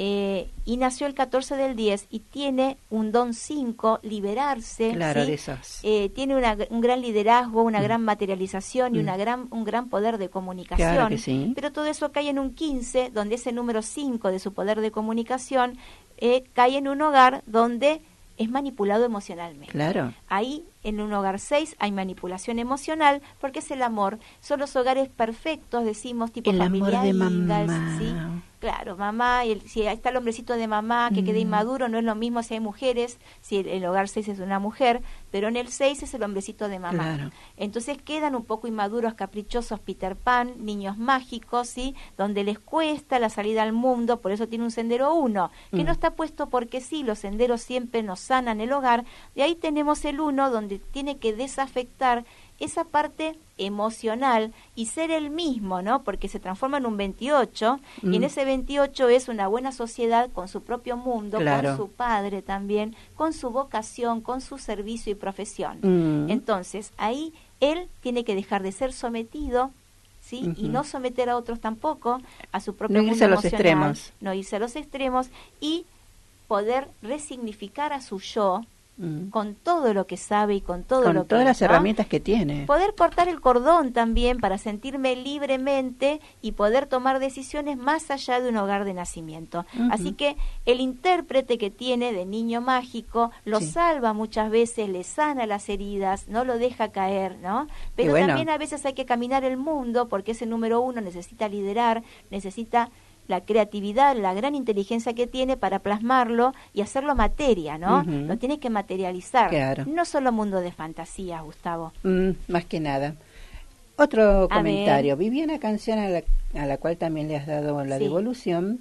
Y nació el 14/10 y tiene un don 5, liberarse. Claro, ¿sí? de esos. Tiene un gran liderazgo, una gran materialización y un gran poder de comunicación. Claro que sí. Pero todo eso cae en un 15, donde ese número 5 de su poder de comunicación cae en un hogar donde es manipulado emocionalmente. Claro. Ahí, en un hogar 6, hay manipulación emocional, porque es el amor. Son los hogares perfectos, decimos, tipo El familia amor de Ingalls, mamá. ¿sí? Claro, mamá, si ahí está el hombrecito de mamá que queda inmaduro, no es lo mismo si hay mujeres, si el hogar 6 es una mujer, pero en el 6 es el hombrecito de mamá. Claro. Entonces quedan un poco inmaduros, caprichosos, Peter Pan, niños mágicos, ¿sí? Donde les cuesta la salida al mundo, por eso tiene un sendero 1, que no está puesto porque sí, los senderos siempre nos sanan el hogar. De ahí tenemos el 1, donde tiene que desafectar esa parte emocional y ser el mismo, ¿no? Porque se transforma en un 28 y en ese 28 es una buena sociedad con su propio mundo, Claro. con su padre también, con su vocación, con su servicio y profesión. Entonces, ahí él tiene que dejar de ser sometido, ¿sí? Y no someter a otros tampoco, a su propio No mundo irse a los emocional, extremos. no irse a los extremos y poder resignificar a su yo con todo lo que sabe y con todo Con lo que todas las ¿no? herramientas que tiene. Poder cortar el cordón también para sentirme libremente y poder tomar decisiones más allá de un hogar de nacimiento. Así que el intérprete que tiene de niño mágico lo salva muchas veces, le sana las heridas, no lo deja caer, ¿no? Pero bueno. también a veces hay que caminar el mundo porque ese número 1 necesita liderar, necesita la creatividad, la gran inteligencia que tiene para plasmarlo y hacerlo materia, ¿no? Lo tiene que materializar. Claro. No solo mundo de fantasías, Gustavo. Más que nada. Otro A comentario. Viviana Canción, a la cual también le has dado la Sí. devolución,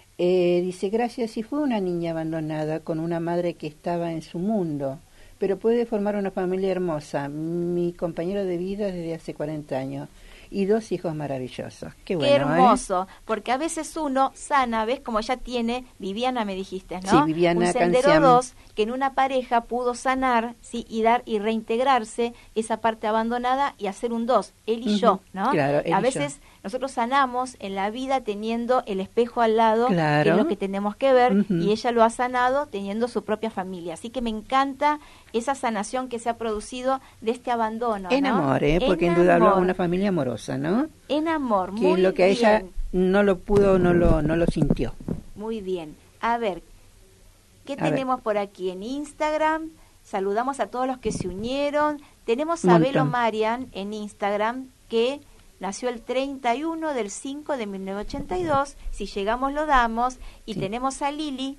dice, gracias, si fue una niña abandonada con una madre que estaba en su mundo, pero puede formar una familia hermosa, mi compañero de vida desde hace 40 años. y 2 hijos maravillosos. Qué Qué bueno, hermoso, porque a veces uno sana, ¿ves? Como ya tiene, Viviana me dijiste, ¿no? Sí, Viviana un sendero Cancian. 2, que en una pareja pudo sanar, ¿sí? Y dar y reintegrarse esa parte abandonada y hacer un 2, él y yo, ¿no? Claro, él a y veces yo. nosotros sanamos en la vida teniendo el espejo al lado, Claro. que es lo que tenemos que ver, Ujú. y ella lo ha sanado teniendo su propia familia. Así que me encanta esa sanación que se ha producido de este abandono, En ¿no? amor, porque en duda habló una familia amorosa, ¿no? En amor, Que muy lo que a ella bien. no lo pudo, no lo sintió. Muy bien. A ver, ¿qué A ver. tenemos por aquí en Instagram? Saludamos a todos los que se unieron. Tenemos Un a montón. Belo Marian en Instagram, que nació el 31 del 5 de 1982. Si llegamos lo damos. Y Sí. tenemos a Lilian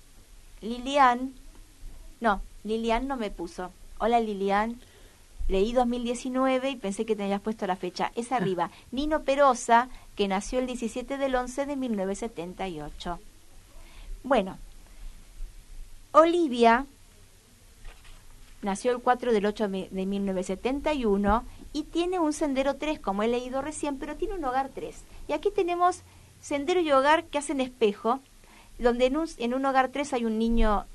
no me puso. Hola Lilian. Leí 2019 y pensé que tenías puesto la fecha. Es arriba. Nino Perosa, que nació el 17 del 11 de 1978. Bueno, Olivia nació el 4 del 8 de 1971 y tiene un sendero 3, como he leído recién, pero tiene un hogar 3. Y aquí tenemos sendero y hogar que hacen espejo, donde en un hogar 3 hay un niño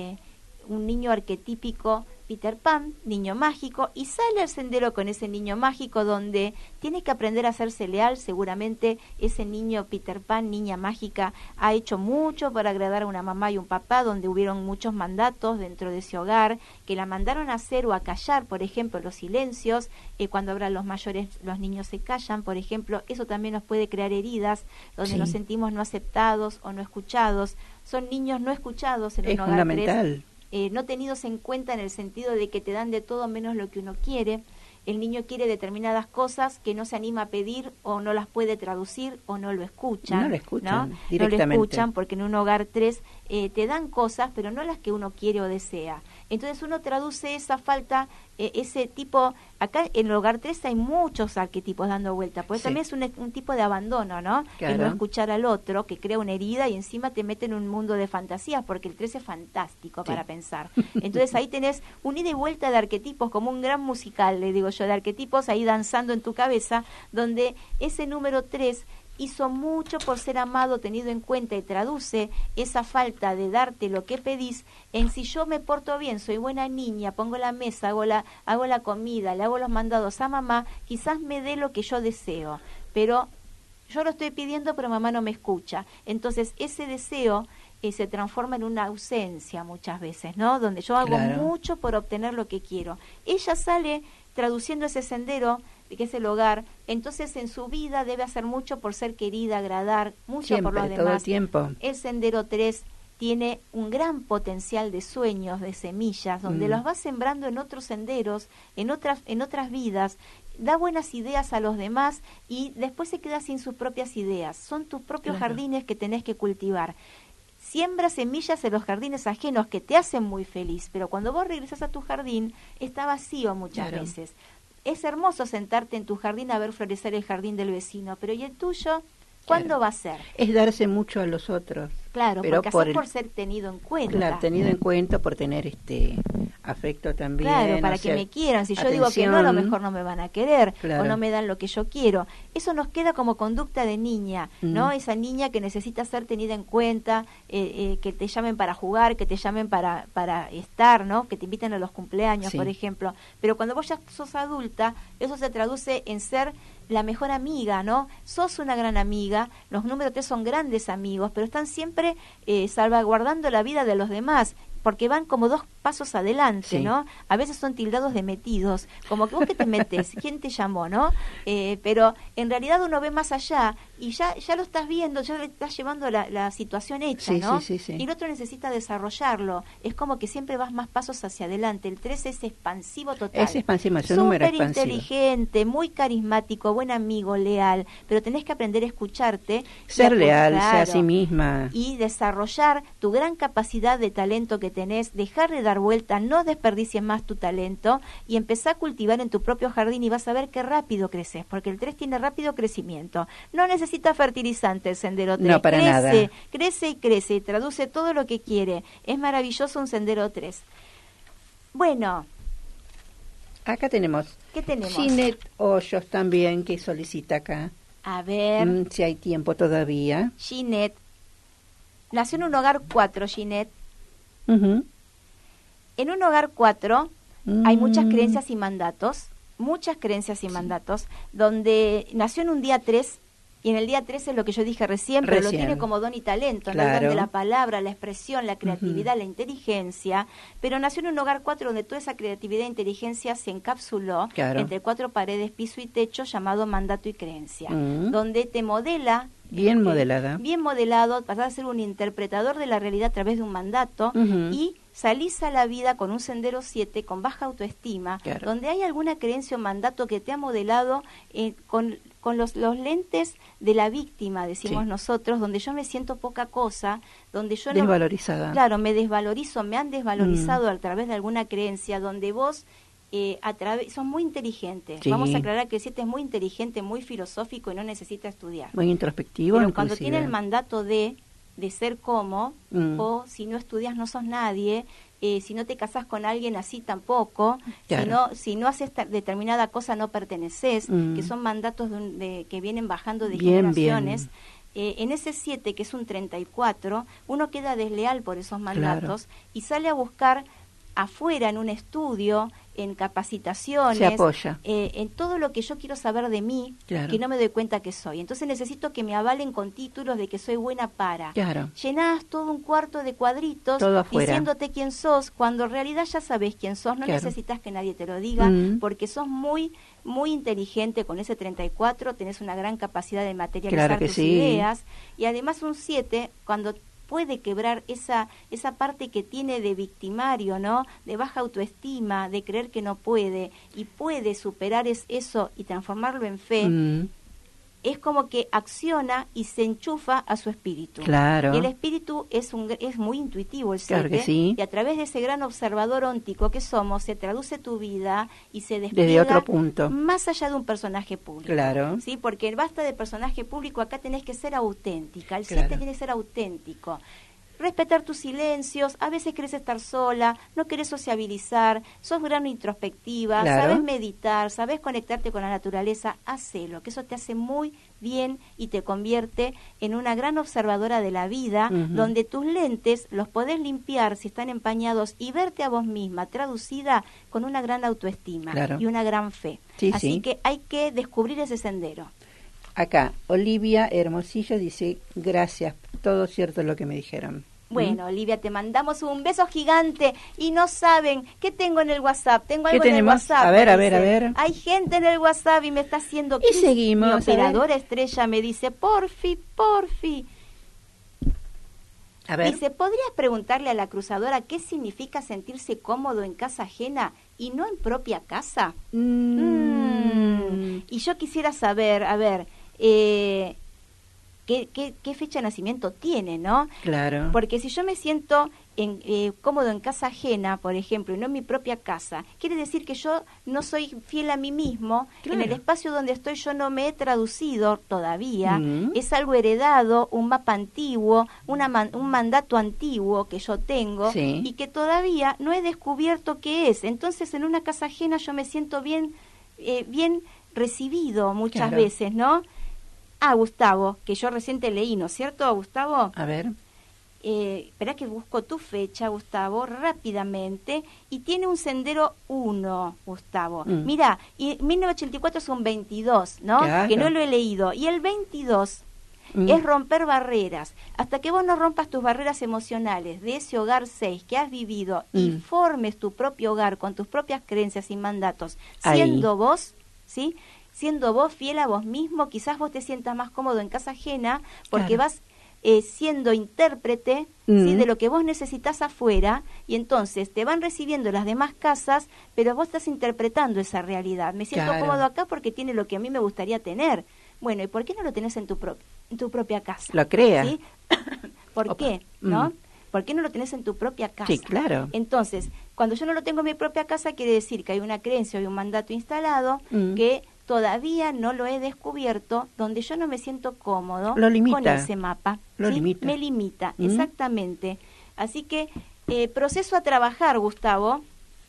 arquetípico, Peter Pan, niño mágico, y sale al sendero con ese niño mágico donde tiene que aprender a hacerse leal. Seguramente ese niño Peter Pan, niña mágica, ha hecho mucho para agradar a una mamá y un papá, donde hubieron muchos mandatos dentro de ese hogar que la mandaron a hacer o a callar, por ejemplo, los silencios, cuando ahora los mayores, los niños se callan, por ejemplo, eso también nos puede crear heridas, donde Sí. nos sentimos no aceptados o no escuchados. Son niños no escuchados en Es un hogar 3. fundamental. No tenidos en cuenta en el sentido de que te dan de todo menos lo que uno quiere. El niño quiere determinadas cosas que no se anima a pedir o no las puede traducir o no lo escuchan. No lo escuchan, ¿no? directamente. No lo escuchan porque en un hogar 3 te dan cosas, pero no las que uno quiere o desea. Entonces uno traduce esa falta, ese tipo. Acá en el hogar 3 hay muchos arquetipos dando vuelta, porque Sí. también es un tipo de abandono, ¿no? Claro. El no escuchar al otro, que crea una herida y encima te mete en un mundo de fantasías, porque el 3 es fantástico Sí. para pensar. Entonces ahí tenés un ida y vuelta de arquetipos, como un gran musical, le digo yo, de arquetipos ahí danzando en tu cabeza, donde ese número 3 hizo mucho por ser amado, tenido en cuenta, y traduce esa falta de darte lo que pedís en: si yo me porto bien, soy buena niña, pongo la mesa, hago la comida, le hago los mandados a mamá, quizás me dé lo que yo deseo, pero yo lo estoy pidiendo, pero mamá no me escucha. Entonces ese deseo se transforma en una ausencia muchas veces, ¿no? Donde yo hago Claro. mucho por obtener lo que quiero. Ella sale traduciendo ese sendero, que es el hogar, entonces en su vida debe hacer mucho por ser querida, agradar, mucho por los Siempre, todo el demás. tiempo. El sendero 3 tiene un gran potencial de sueños, de semillas, donde los vas sembrando en otros senderos, en otras vidas, da buenas ideas a los demás y después se queda sin sus propias ideas. Son tus propios Claro. jardines que tenés que cultivar. Siembra semillas en los jardines ajenos que te hacen muy feliz, pero cuando vos regresás a tu jardín está vacío muchas Claro. veces. Es hermoso sentarte en tu jardín a ver florecer el jardín del vecino, pero ¿y el tuyo? ¿Cuándo Claro. va a ser? Es darse mucho a los otros. Claro, pero porque por por ser tenido en cuenta. Claro, tenido en cuenta, por tener afecto también. Claro, para o sea, que me quieran. Si yo digo que no, a lo mejor no me van a querer, Claro. o no me dan lo que yo quiero. Eso nos queda como conducta de niña, ¿no? Esa niña que necesita ser tenida en cuenta, que te llamen para jugar, que te llamen para estar, ¿no? Que te inviten a los cumpleaños, Sí. por ejemplo. Pero cuando vos ya sos adulta, eso se traduce en ser la mejor amiga, ¿no? Sos una gran amiga, los números 3 son grandes amigos, pero están siempre salvaguardando la vida de los demás, porque van como 2 pasos adelante, Sí. ¿no? A veces son tildados de metidos, como que vos que te metes, ¿quién te llamó, no? Pero en realidad uno ve más allá y ya lo estás viendo, ya le estás llevando la situación hecha, Sí, ¿no? sí, sí, sí. Y el otro necesita desarrollarlo. Es como que siempre vas más pasos hacia adelante. El 3 es expansivo total. Es expansivo, es un número Súper expansivo. inteligente, muy carismático, buen amigo, leal, pero tenés que aprender a escucharte. Ser y leal, ser a claro, sí misma. y desarrollar tu gran capacidad de talento que tenés, dejar de dar vuelta, no desperdicies más tu talento y empezá a cultivar en tu propio jardín y vas a ver qué rápido creces, porque el 3 tiene rápido crecimiento. No necesita fertilizante el sendero 3. No, para nada. Crece y crece y traduce todo lo que quiere. Es maravilloso un sendero 3. Bueno, Acá tenemos. ¿Qué tenemos? Ginette Hoyos también, que solicita acá. A ver, Si hay tiempo todavía. Ginette. Nació en un hogar 4, Ginette. Ujú. En un hogar 4 hay muchas Mm. creencias y mandatos, donde nació en un día 3, y en el día 3 es lo que yo dije recién, pero lo Recién. tiene como don y talento, ¿no? El Claro. don de la palabra, la expresión, la creatividad, la inteligencia, pero nació en un hogar 4 donde toda esa creatividad e inteligencia se encapsuló Claro. entre 4 paredes, piso y techo, llamado mandato y creencia, Mm. donde te modela. Bien modelada. Bien modelado, pasás a ser un interpretador de la realidad a través de un mandato Ujú. y salís a la vida con un sendero 7, con baja autoestima, Claro. donde hay alguna creencia o mandato que te ha modelado con los lentes de la víctima, decimos Sí. nosotros, donde yo me siento poca cosa, donde yo Desvalorizada. Claro, me desvalorizo, me han desvalorizado a través de alguna creencia, donde vos sos muy inteligente. Sí. Vamos a aclarar que el 7 es muy inteligente, muy filosófico y no necesita estudiar. Muy introspectivo. Pero cuando inclusive. tiene el mandato de ser como, Mm. o si no estudias no sos nadie, si no te casás con alguien así tampoco, Claro. si no haces determinada cosa no perteneces, Mm. que son mandatos que vienen bajando de Bien, generaciones. En ese 7, que es un 34, uno queda desleal por esos mandatos y sale a buscar afuera, en un estudio, en capacitaciones, Se apoya. en todo lo que yo quiero saber de mí, Claro. que no me doy cuenta que soy. Entonces necesito que me avalen con títulos de que soy buena para. Claro. Llenás todo un cuarto de cuadritos Todo afuera. diciéndote quién sos, cuando en realidad ya sabés quién sos, no Claro. necesitas que nadie te lo diga, Mm. porque sos muy inteligente con ese 34, tenés una gran capacidad de materializar Claro que tus sí. ideas, y además un 7, cuando puede quebrar esa parte que tiene de victimario, ¿no? De baja autoestima, de creer que no puede, y puede superar eso y transformarlo en fe, Mm. es como que acciona y se enchufa a su espíritu. Claro. Y el espíritu es muy intuitivo, el 7, Claro que sí. y a través de ese gran observador óntico que somos, se traduce tu vida y se despliega Desde otro punto. más allá de un personaje público. Claro. ¿Sí? Porque basta de personaje público, acá tenés que ser auténtica, el Claro. 7 tiene que ser auténtico. Respetar tus silencios, a veces querés estar sola, no querés sociabilizar, sos gran introspectiva, Claro. sabés meditar, sabés conectarte con la naturaleza, hacelo, que eso te hace muy bien y te convierte en una gran observadora de la vida, Ujú. donde tus lentes los podés limpiar si están empañados y verte a vos misma traducida con una gran autoestima Claro. y una gran fe. Sí, Así sí. que hay que descubrir ese sendero. Acá, Olivia Hermosillo dice, gracias, todo cierto lo que me dijeron. Bueno, Olivia, te mandamos un beso gigante y no saben qué tengo en el WhatsApp. Tengo ¿Qué algo en el tenemos? WhatsApp. A ver, me a ver, a dice. ver. Hay gente en el WhatsApp y me está haciendo... Y seguimos, Mi a ver. operadora estrella me dice, porfi. A ver. Dice, ¿podrías preguntarle a la cruzadora qué significa sentirse cómodo en casa ajena y no en propia casa? Y yo quisiera saber, a ver, ¿qué fecha de nacimiento tiene, no? Claro. Porque si yo me siento cómodo en casa ajena, por ejemplo, y no en mi propia casa, quiere decir que yo no soy fiel a mí mismo. Claro. En el espacio donde estoy yo no me he traducido todavía. Mm. Es algo heredado, un mapa antiguo, un mandato antiguo que yo tengo Sí. y que todavía no he descubierto qué es. Entonces, en una casa ajena yo me siento bien recibido muchas Claro. veces, ¿no? Gustavo, que yo recién te leí, ¿no es cierto, Gustavo? A ver. Espera que busco tu fecha, Gustavo, rápidamente. Y tiene un sendero 1, Gustavo. Mira, y 1984 es un 22, ¿no? Claro. Que no lo he leído. Y el 22 es romper barreras. Hasta que vos no rompas tus barreras emocionales de ese hogar 6 que has vivido y formes tu propio hogar con tus propias creencias y mandatos, Ahí. siendo vos, ¿sí? Siendo vos fiel a vos mismo, quizás vos te sientas más cómodo en casa ajena porque Claro. vas siendo intérprete, ¿sí? De lo que vos necesitas afuera, y entonces te van recibiendo las demás casas, pero vos estás interpretando esa realidad. Me siento Claro. cómodo acá porque tiene lo que a mí me gustaría tener. Bueno, ¿y por qué no lo tenés en tu propia casa? Lo crea. ¿Sí? ¿Por qué? ¿No? ¿Por qué no lo tenés en tu propia casa? Sí, claro. Entonces, cuando yo no lo tengo en mi propia casa, quiere decir que hay una creencia, hay un mandato instalado que todavía no lo he descubierto, donde yo no me siento cómodo Lo limita. con ese mapa. Lo ¿sí? limita. Me limita, exactamente. Así que proceso a trabajar, Gustavo,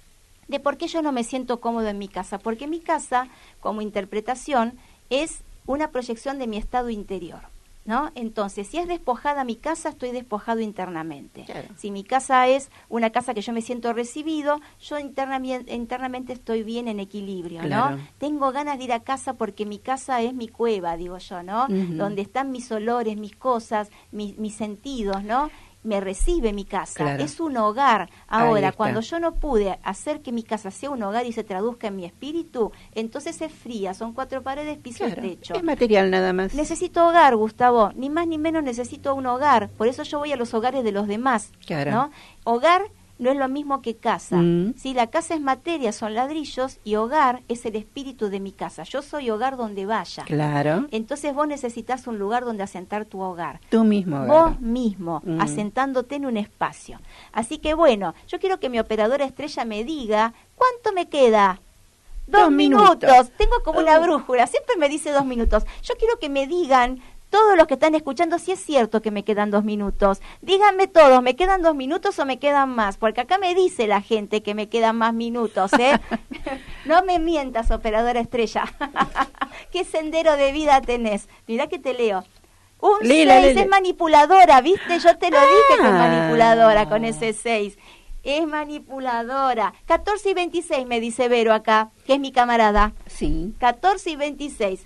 de por qué yo no me siento cómodo en mi casa. Porque mi casa, como interpretación, es una proyección de mi estado interior, ¿no? Entonces, si es despojada mi casa, estoy despojado internamente. Claro. Si mi casa es una casa que yo me siento recibido, yo internamente estoy bien en equilibrio, Claro. ¿no? Tengo ganas de ir a casa porque mi casa es mi cueva, digo yo, ¿no? Ujú. Donde están mis olores, mis cosas, mis sentidos, ¿no? Me recibe mi casa, Claro. es un hogar. Ahí Ahora, está. cuando yo no pude hacer que mi casa sea un hogar y se traduzca en mi espíritu, entonces es fría, son 4 paredes, piso y Claro, techo. es material nada más. Necesito hogar, Gustavo, ni más ni menos necesito un hogar, por eso yo voy a los hogares de los demás, Claro. ¿no? Hogar no es lo mismo que casa. Mm. Si la casa es materia, son ladrillos, y hogar es el espíritu de mi casa. Yo soy hogar donde vaya. Claro, Entonces vos necesitas un lugar donde asentar tu hogar. tú mismo. Vos mismo, Mm. asentándote en un espacio. Así que bueno, yo quiero que mi operadora estrella me diga, ¿cuánto me queda? 2 minutos. Tengo como una brújula, siempre me dice 2 minutos. Yo quiero que me digan, todos los que están escuchando, si es cierto que me quedan 2 minutos. Díganme todos, ¿me quedan 2 minutos o me quedan más? Porque acá me dice la gente que me quedan más minutos, ¿eh? No me mientas, operadora estrella. ¿Qué sendero de vida tenés? Mirá que te leo. Un 6 es manipuladora, ¿viste? Yo te lo dije que es manipuladora con ese 6. Es manipuladora. 14 y 26 me dice Vero acá, que es mi camarada. Sí. 14 y 26.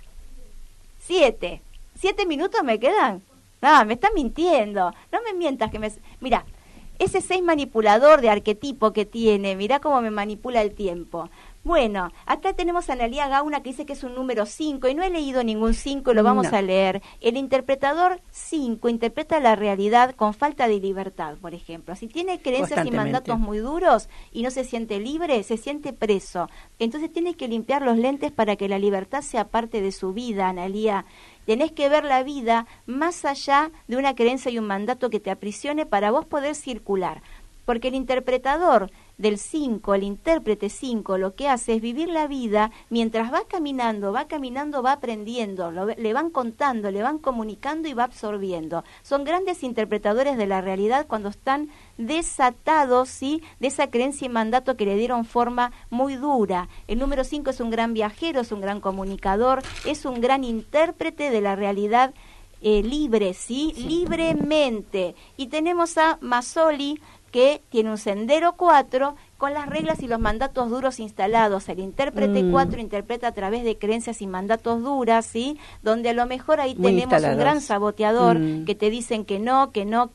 7 minutos me quedan. No, me están mintiendo. No me mientas que me... Mira, ese 6 manipulador de arquetipo que tiene, mirá cómo me manipula el tiempo. Bueno, acá tenemos a Analía Gauna que dice que es un número 5 y no he leído ningún 5 y lo vamos a leer. El interpretador 5 interpreta la realidad con falta de libertad, por ejemplo. Si tiene creencias y mandatos muy duros y no se siente libre, se siente preso. Entonces tiene que limpiar los lentes para que la libertad sea parte de su vida, Analía. Tenés que ver la vida más allá de una creencia y un mandato que te aprisione para vos poder circular. Porque el interpretador del 5, el intérprete 5, lo que hace es vivir la vida mientras va caminando, va aprendiendo, le van contando, le van comunicando y va absorbiendo. Son grandes interpretadores de la realidad cuando están desatados, ¿sí?, de esa creencia y mandato que le dieron forma muy dura. El número 5 es un gran viajero, es un gran comunicador, es un gran intérprete de la realidad libre, ¿sí? Libremente. Y tenemos a Masoli, que tiene un sendero 4 con las reglas y los mandatos duros instalados. El intérprete 4 interpreta a través de creencias y mandatos duras, ¿sí? Donde a lo mejor ahí Muy tenemos instalados. un gran saboteador que te dicen que no.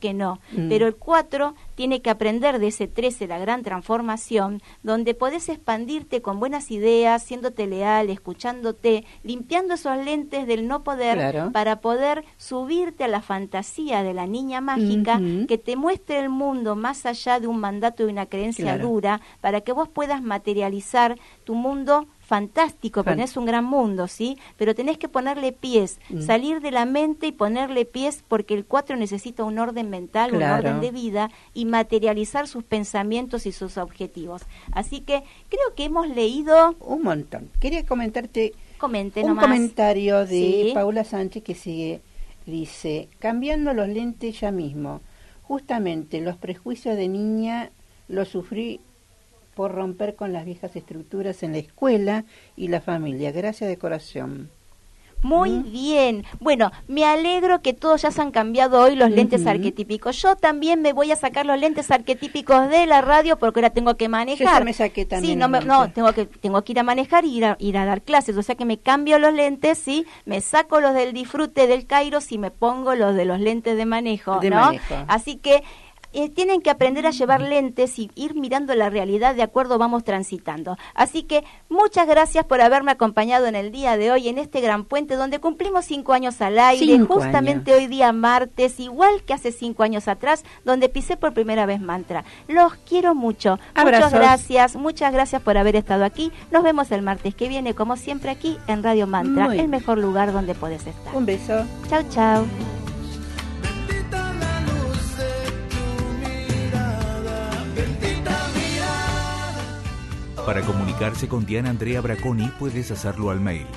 Pero el 4 tiene que aprender de ese 13, la gran transformación, donde podés expandirte con buenas ideas, siéndote leal, escuchándote, limpiando esos lentes del no poder, Claro. para poder subirte a la fantasía de la niña mágica que te muestre el mundo más allá de un mandato y una creencia Claro. dura, para que vos puedas materializar tu mundo fantástico, porque es un gran mundo, ¿sí? Pero tenés que ponerle pies, salir de la mente y ponerle pies, porque el 4 necesita un orden mental, Claro. un orden de vida, y materializar sus pensamientos y sus objetivos. Así que creo que hemos leído... Un montón. Quería comentarte Comente un nomás. comentario de Sí. Paula Sánchez que sigue, dice, cambiando los lentes ya mismo, justamente los prejuicios de niña los sufrí por romper con las viejas estructuras en la escuela y la familia. Gracias de corazón. Muy bien. Bueno, me alegro que todos ya se han cambiado hoy los lentes arquetípicos. Yo también me voy a sacar los lentes arquetípicos de la radio porque ahora tengo que manejar. Yo ya me saqué también. Sí, los lentes. tengo que ir a manejar y ir a dar clases. O sea que me cambio los lentes, sí, me saco los del disfrute del Kairos y me pongo los de los lentes de manejo, ¿no? Así que tienen que aprender a llevar lentes y ir mirando la realidad de acuerdo vamos transitando. Así que muchas gracias por haberme acompañado en el día de hoy, en este gran puente donde cumplimos 5 años al aire, 5 justamente años. hoy día martes, igual que hace 5 años atrás, donde pisé por primera vez mantra. Los quiero mucho. Abrazos. Muchas gracias por haber estado aquí. Nos vemos el martes que viene, como siempre, aquí en Radio Mantra, Muy el bien. mejor lugar donde podés estar. Un beso. Chau, chau. Bendita la luz de tu mirada, bendita mirada. Para comunicarse con Diana Andrea Braconi puedes hacerlo al mail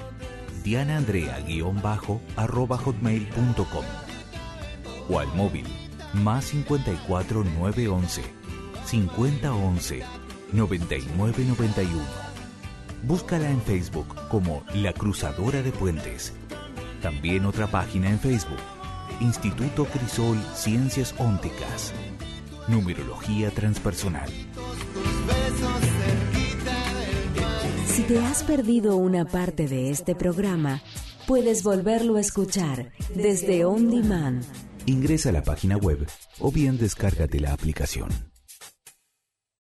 dianaandrea_hotmail.com o al móvil +54 911 5011 9991. Búscala en Facebook como La Cruzadora de Puentes. También otra página en Facebook, Instituto Crisol Ciencias Ópticas. Numerología transpersonal. Si te has perdido una parte de este programa, puedes volverlo a escuchar desde On Demand. Ingresa a la página web o bien descárgate la aplicación.